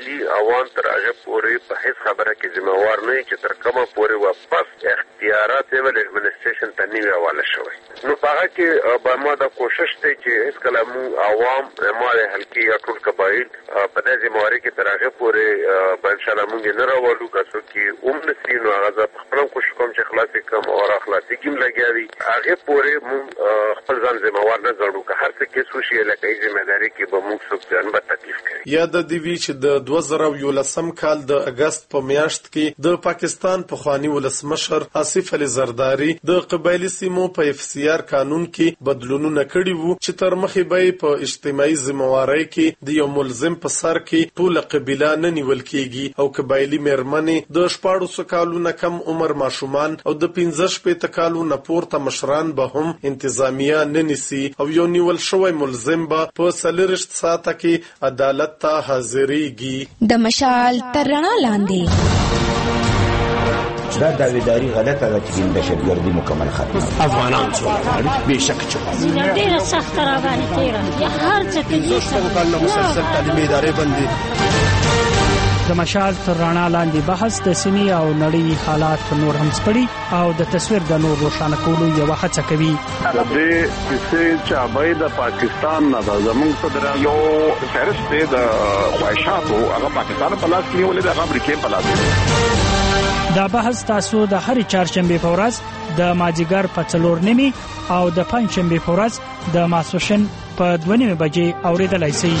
اصلي عوام تر هغه پورې په هیڅ خبره کې ذمہوار نه چې تر کومه پورې واپس اختیارات ول ایڈمنسټریشن ته نیو حواله شوی. نو هغه کې به ما د کوشش ته چې هیڅ کله مو عوام مال حلقي یا ټول قبایل په دې ذمہواری کې تر هغه پورې به ان شاء الله موږ نه راوړو کاسو کې اوم نسي نو هغه خپل کوشش کوم چې خلاصې کوم او اخلاصي کیم لګیاري هغه پورې مو خپل ځان ذمہوار نه ګڼو که هر څه کې سوشي لکه ذمہداري کې به موږ څوک ځان به تکلیف کوي. یا د دې وی چې د دوه زره یولسم کال د اگست په میاشت کې د پاکستان په خواني ولسمشر آصف علي زرداری د قبایلی سیمو په اف سی آر قانون کې بدلونونه کړي وو چې تر مخې به په اجتماعي ذمہواری کې د یو ملزم په سر کې ټول قبیله نه نیول کېږي او قبایلی مېرمنې د شپاړسو کالونو کم عمر ماشومان او د پنځه شپېته کالونو پورته مشران به هم انتظامیه نه نیسي او یو نیول شوی ملزم به په څلورشت ساعته کې عدالت ته حاضرېږي. د مشال تر رڼا لاندې دا داویداری غلطه ده چې د دهشتګردي مکمل ختمه افغانان څو به شک چې ډیره سخت را باندې تیره یا هر څه کې څه کال مسلسل تعلیمي ادارې باندې د مشال تر رڼا لاندې بحث د سیمې او نړۍ حالات نور هم سپړي او د تصویر د نور روښانه کولو یو هڅه کوي. د دې چې چابای د پاکستان نه د زمونږ صدر یو فهرست دی د خواهشاتو هغه پاکستان په لاس کې نیولې د امریکا په لاس کې. دا بحث تاسو د هر چهارشنبه په ورځ د ماجیګر په څلور نیمي او د پنځشنبه په ورځ د ماسوشن په دوه نیمه بجې اوریدلای شئ.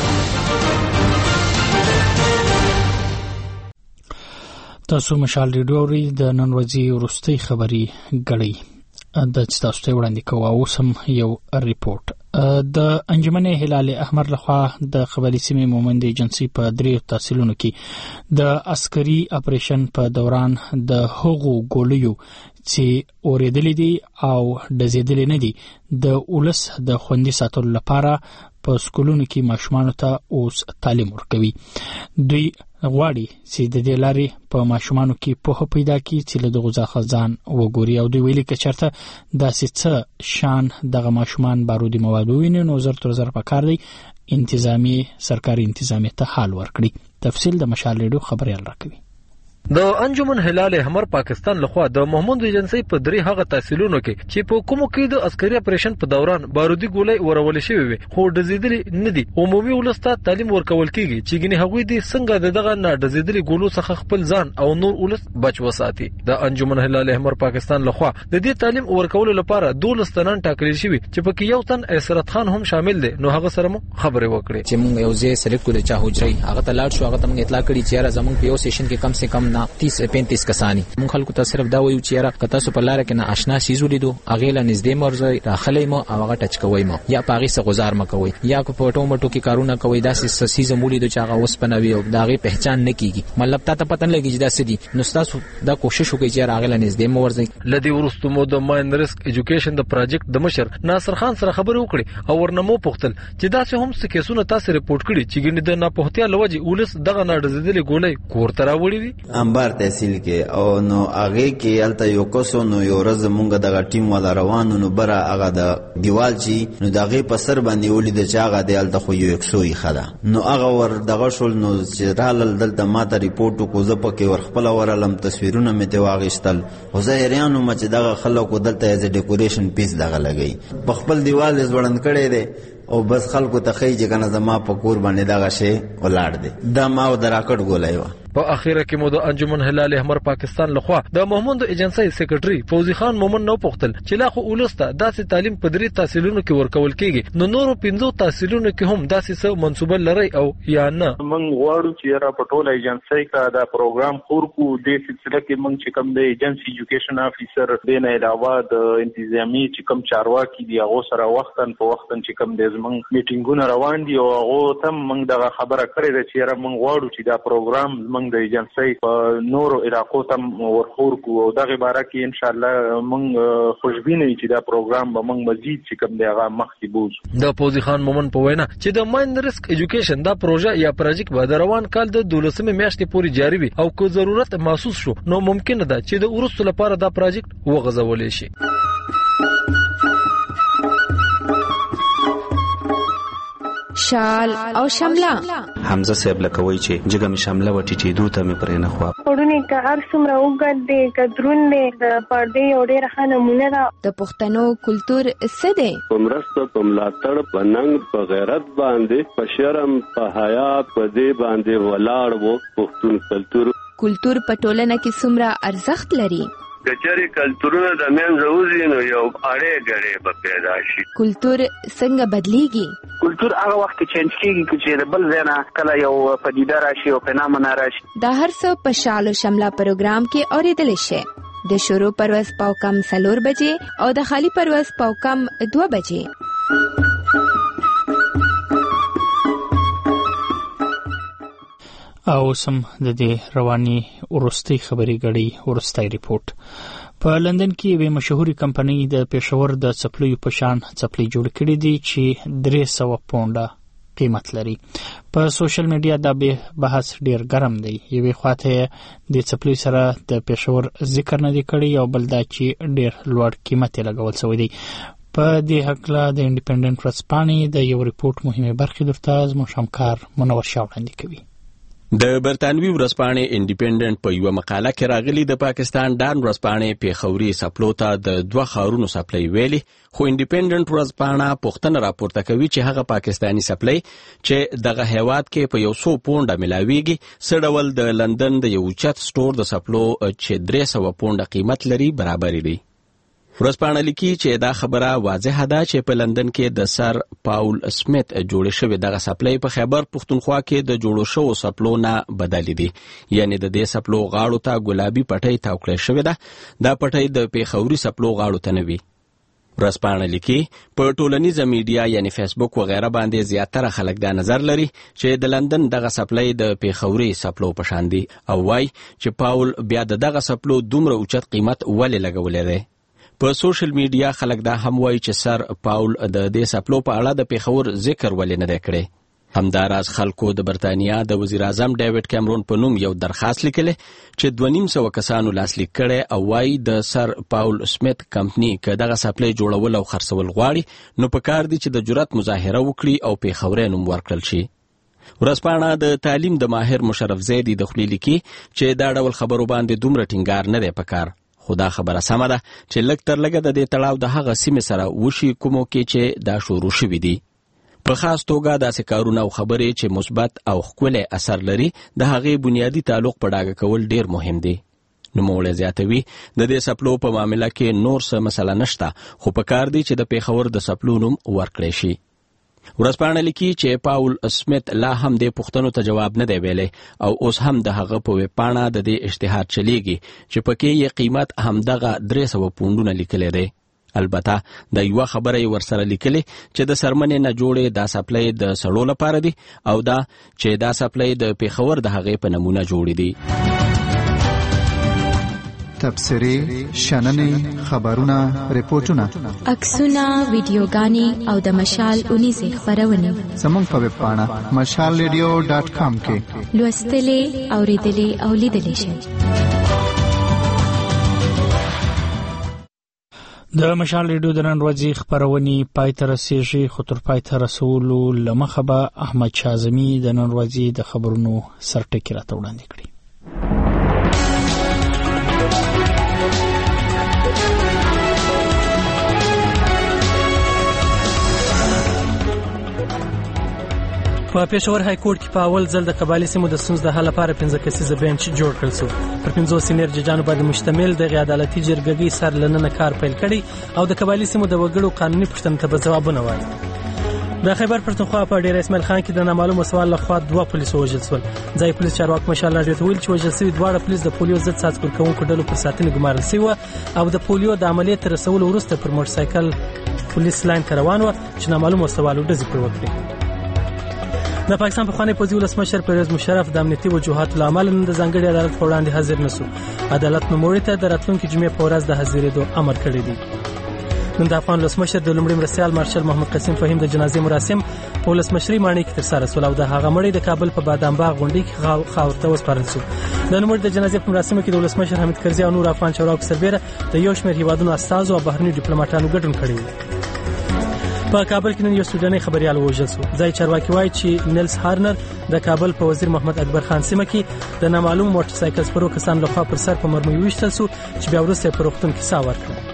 تاسو مشال ریډیو ری د نن ورځې وروستۍ خبري غړي د تاسو ته وړاندې کوم او سم یو ریپورت د انجمن هلال احمر لخوا د قبایلی سیمې مومند ایجنسی په دریو تحصیلونو کې د عسکري اپریشن په دوران د هغو ګولیو چې اوریدلې دي او دزیدلې نه دي د اولس د خوندي ساتلو لپاره په سکولونو کې ماشومان ته اوس تعلیم ورکوي. دوی غواړي چې د دې لارې په ماشومانو کې په پیدا کې چې له دغه ځخه ځان وګوري او دوی ویلي چې چرته داسې څه شان دغه ماشومان بارودي مواد ویني نو زر تر زر پکار دی انتظامی سرکاري انتظامی ته حال ورکړي. تفصیل د مشال ریډیو خبريال راکوي. د انجمن هلال احمر پاکستان لخوا د محمود ایجنسی په درې هغه تحصیلونو کې چې په کومو کې د عسکري اپریشن په دوران بارودي ګولۍ ورول شوې وي خو دزیدلې نه دي عمومي ولسته تعلیم ورکول کیږي چې ګنې هغوی دي څنګه دغه نه دزیدلې ګولو څخه خپل ځان او نور ولس بچ وساتي. د انجمن هلال احمر پاکستان لخوا د دې تعلیم ورکول لپاره دولس تنان ټاکل شوی چې پکې یو تن اسرت خان هم شامل دي. نو هغه سره مو خبرې وکړې چې موږ یو ځای سلیکټ کړو چا حجري هغه ته لاړ شو هغه ته موږ اطلاع کړې چې را زموږ په یو سیشن کې کم سے کم نه تیس پینتیس کسانی مونږ خلکو ته صرف دا وایو چې را کته سو په لار کې نه آشنا شیزو لیدو اغه له نږدې مرزه داخلي مو او هغه ټچ کوي مو یا پاغي سره گزار مکوي یا په پټو مټو کې کارونه کوي داسې سیزه مولې د چاغه اوس پنوي او داغه پہچان نه کیږي مطلب ته پتن لګي چې دا سدي نو تاسو دا کوشش وکړئ چې هغه له نږدې مو ورځي. لدی ورستو مو د ماین ریسک ایجوکیشن د پروجیکټ د مشر ناصر خان سره خبرې وکړي او ورنمو پختل چې دا څه هم څه کیسونه تاسو ریپورت کړي چې ګنې د ناپوهتیا لوجه ولس دغه نړزدلې ګولې کور ترا وړي دي انبار تحصیل کې او نو هغه کې الته یو کوسو نو یو ورځ مونږ دغه ټیم ولا روانو نو بره هغه د دیوال چی نو دغه په سر باندې ولید چې هغه د الته خو یو یکسوي خدا نو هغه ور دغه شول نو چې رال دلته ماته ریپورت کو زه پکې ور خپل ورلم تصویرونه مې ته واغشتل خو ظاهریانو مچ دغه خلکو دلته از ډیکوریشن پیس دغه لګی په خپل دیوال ځوړند کړي دي او بس خلکو ته خی چې کنه زما په کور باندې دغه شی ولاړ دی دا ما و دراکټ ګولای و. په اخیره کې مو د انجمن هلال احمر پاکستان لخوا د محمود ایجنسی سیکریټری فوزي خان مومن نو پختل چې لا خو ولسته داسې تعلیم په درې تحصیلونو کې ورکول کیږي نو نورو پنځو تحصیلونو کې هم داسې څه منسوبه لري او یا نه. موږ غواړو چې را پټول ایجنسی کا دا پروګرام خور کو د سلسله کې موږ چې کوم د ایجنسی ایجوکیشن افیسر دینه علاوه د انتظامی چې کوم چارواکي دی هغه سره وختن په وختن چې کوم د زمنګ میټینګونه روان دي او هغه تم موږ دغه خبره کړې ده چې را موږ غواړو چې دا پروګرام د ایجنسی په نورو علاقو تم ورخور کو او دغه باره کې ان شاء الله موږ خوشبینه یو چې دا پروګرام به موږ مزید چې کوم دی هغه مخکې بوز. د فوزي خان مومن په وینا چې د ماین ریسک ایجوکیشن دا پروژه یا پروجیکټ به د روان کال د دولسمې میاشتې پورې جاری وي او که ضرورت محسوس شو نو ممکن ده چې د ورستو لپاره دا پروجیکټ وغځول شي. شال او شمله. حمزه صاحب لکوي چې جګه می شمله وټی چې دوته می پرې نه خو پړونی که هر څومره وګد دی کدرون دی د پردې یو ډېر ښه نمونه ده. د پښتنو کلتور څه دی؟ په مرسته په ملاتړ په ننګ په غیرت باندې په شرم په حیا په دې باندې ولاړ وو پښتون کلتور. کلتور په ټولنه کې څومره ارزښت لري؟ کچاري کلتورونه د منځه وځي نو یو اړې ګړې به پیدا شي. کلتور څنګه بدلیږي؟ کلتور هغه وخت کې چینج کیږي چې د بل ځای نه کله یو پدیده راشي او فنامنا راشي. دا هر څه په شال او شمله پروګرام کې اوریدل شي. د شروع پرواز پاو کم سلور بجې او د خالی پرواز پاو کم دو بجې. او سم د دې رواني ورستي خبري غړي ورستي ریپورت. په لندن کې یوه مشهوري کمپنۍ د پېښور د چپلیو په شان چپلی جوړ کړې دي چې درې سوه پونډه قیمت لري. په سوشل میډیا دا به بحث ډیر ګرم دی. یوه خواته د چپلی سره د پېښور ذکر نه دی کړی او بل دا چې ډیر لوړ قیمت لګول شوی دی. په دې حقله د انډیپندنت ورځپاڼې د یو ریپورت مهمه برخه درته زموږ همکار منور شاه وړاندې کوي. د برتانوي ورځپاڼې انډیپندنت په یو مقاله کې راغلي د پاکستان ډان ورځپاڼې پیښوري سپلو ته د دوه خارونو سپلای ویلي، خو انډیپندنت ورځپاڼه پوښتنه راپورته کوي چې هغه پاکستانی سپلای چې دغه هیواد کې په یو سو پونډه ملاويږي څه ډول د لندن د یو چت سٹور د سپلو چې درې سوه پونډه قیمت لري برابر دي. ورځپاڼه لیکي چې دا خبره واضحه ده چې په لندن کې د سر پاول سمیت جوړ شوی دغه سپلای په خیبر پښتونخوا کې د جوړو شو سپلو نه بدل دي. یعنی د دې سپلو غاړو ته ګلابي پټۍ تاو کړې شوې ده. دا پټۍ د پیښوري سپلو غاړو ته نه وي. ورځپاڼه لیکي په ټولنیزه میډیا یعنی فیسبوک وغیرہ باندې زیاتره خلک دا نظر لري چې د لندن دغه سپلای د پیښوري سپلو په شان دي او وای چې پاول بیا دغه سپلو دومره اوچت قیمت ولې لګولې ده. په سوشل میډیا خلک دا هم وایي چې سر پاول د دې سپلو په اړه د پیښور ذکر ولې نه دی کړی. همداراز خلکو د برتانیا د وزیر اعظم ډیوډ کیمرون په نوم یو درخواست لیکلی چې دوه نیم سوه کسانو لاسلیک کړی او وایي د سر پاول سمیت کمپنی که دغه سپلای جوړول او خرڅول غواړي نو په کار دي چې د جرأت مظاهره وکړي او پیښوري نوم ورکړل شي. ورځپاڼه د تعلیم د ماهر مشرف زیدي د خولې لیکي چې دا ډول خبرو باندې دومره ټینګار نه دی پکار. خو دا خبره سمه ده چې لږ تر لږه د دې تړاو د هغه سیمې سره وشي کومو کې چې دا شروع شوي دي. په خاص توګه داسې کارونه او خبرې چې مثبت او ښکلی اثر لري د هغې بنیادي تعلق په ډاګه کول ډیر مهم دی. نوموړی زیاتوي د دې سپلو په معامله کې نور څه مسله نشته خو په کار دی چې د پیښور د سپلو نوم ورکړی شي. ورځپاڼه لیکي چې پاول سمیت لا هم د پوښتنو ته جواب نه دی ویلی او اوس هم د هغه په ویبپاڼه د دې اشتهار چلیږي چې پکې یې قیمت همدغه درې سوه پونډونه لیکلی دی. البته د یوه خبره یې ورسره لیکلې چې د څرمنې نه جوړې دا سپلای د سړو لپاره دي او دا چې دا سپلای د پیښور د هغې په نمونه جوړې دي. تبصرې، شننې، خبرونه، ریپورتونه، عکسونه، ویډیوګانې او د مشال اونیزې خپرونې زموږ په ویب پاڼه مشال ریډیو ډاټ کام کې لوستلې، اورېدلې او لیدلې شئ. د مشال ریډیو د نن ورځې خپرونې پای ته رسېږي خو تر پای ته رسولو له مخه به احمد شاه اعظمي د نن ورځې د خبرونو سرټکي راته وړاندې کړي. په پېښور های کورټ کې په اول ځل د قبایلي سیمو د ستونزو د حل لپاره پنځه کسیزه بینچ جوړ کړل شو. پر پنځو سینیر ججانو باندې مشتمل دغه عدالتي جرګې سر لننه کار پیل کړي او د قبایلي سیمو د وګړو قانوني پوښتنو ته به ځوابونه وایي. د خیبر پښتونخوا په ډیر اسماعیل خان کې د نامعلومه سوال لخوا دوه پولیسو وژل شول. ځای پولیس چارواکي مشال راډیو ته ویل چې وژل شوي دواړه پولیس د پولیو ضد څاڅکي ورکوونکو ډلو پر ساتنې ګمارل شوي او د پولیو د عملیات تر رسولو وروسته پر موټرسایکل پولیس لاین ته روان و چې نامعلومه سوال ډزې پرې وکړي. د پاکستان پخوانی پوځي ولسمشر پرویز مشرف د امنیتي وجوهاتو له امله نن د ځانګړي عدالت په وړاندې حاضر نشو. عدالت نوموړي ته د راتلونکي جمعې په ورځ د حاضرېدو امر کړی دی. نن د افغان ولسمشر د لومړي مرستیال مارشال محمد قاسم فهیم د جنازې مراسم په ولسمشري ماڼۍ کې ترسره شول او د هغه مړی د کابل په بادام باغ غونډۍ کې خاورو ته وسپارل شو. د نوموړي د جنازې په مراسمو کې د ولسمشر حمید کرزي او نور افغان چارواکو سربېره د یو شمېر هیوادونو استازو او بهرنیو ډیپلوماټانو ګډون کړی و. په کابل کې نن یو سوداني خبريال وژل شو. ځای چارواکي وایي چې نیلز هارنر د کابل په وزیر محمد اکبر خان سیمه کې د نامعلوم موټر سایکل سپرو کسان لخوا پر سر په مرمۍ وشتل شو چې بیا وروسته په روغتون کې سا ورکړه.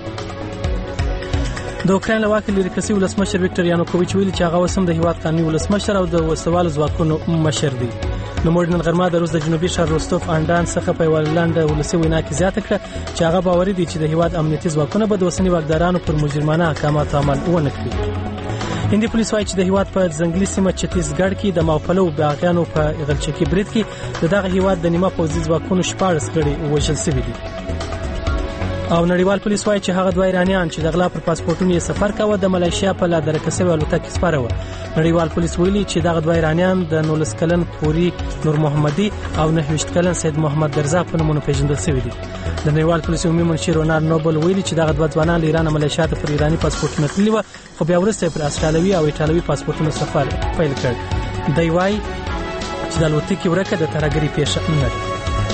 د اوکراین له واکه لري کسي ولسمشر ویکټور یانوکوویچ ویلي چې هغه وسم د هیواد قانوني ولسمشر او د وسوال ځواکونو مشر دی. نو موږ نن غرمه د روس د جنوبي شهر روستوف اندان څخه په ولند ولسی وینا کې زیاته کړه چې هغه باوري دي چې د هیواد امنیتي ځواکونه به د اوسنی واکدارانو پر مجرمانه احکاماتو عمل ونه کړي. هندي پولیس وايي چې د هیواد په ځنګلي سیمه چتیسګړ کې د ماوپلو باغیانو په غلچکی برید کې د دغه هیواد د نیمه پوځي ځواکونو شپږ غړي وژل شوي دي. او نړیوال پولیس وايي چې هغه دوه ایرانیان چې د غلا پر پاسپورتونو یې سفر کاوه د ملایشیا په لار درکسوي الوتکه سپاره و. نړیوال پولیس ویلي چې دغه دوه ایرانیان د نولس کلن پوری نور محمدي او نهویشت کلن سید محمد درزا په نومونو پیژندل شوی دي. د نړیوال پولیس عمومي منشي رونالد نوبل ویلي چې دغه دوه ځوانان له ایران ملایشیا ته پر ایرانی پاسپورتونو تللي و خو بیا وروسته پر استرالیوي او ایټالوي پاسپورتونو سفر پیل کړ. دی وايي چې د الوتکې ورکه د ترهګرۍ پیښه نه ده.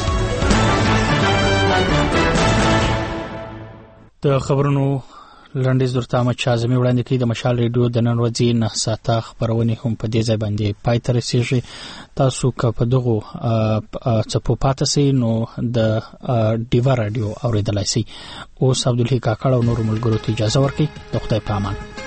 د خبرونو لنډیز درته ما چې اعظمي وړاندې کړي د مشال ریډیو د نن ورځې نه ساعته خبرونه هم په دې ځای باندې پای ته رسیږي. تاسو که په دغه څپو پاتې سئ نو د ډیوا رادیو اوریدلای سئ. اوس عبدالحی کاکړ او نور ملګرو ته اجازه ورکړئ. د خدای په امان.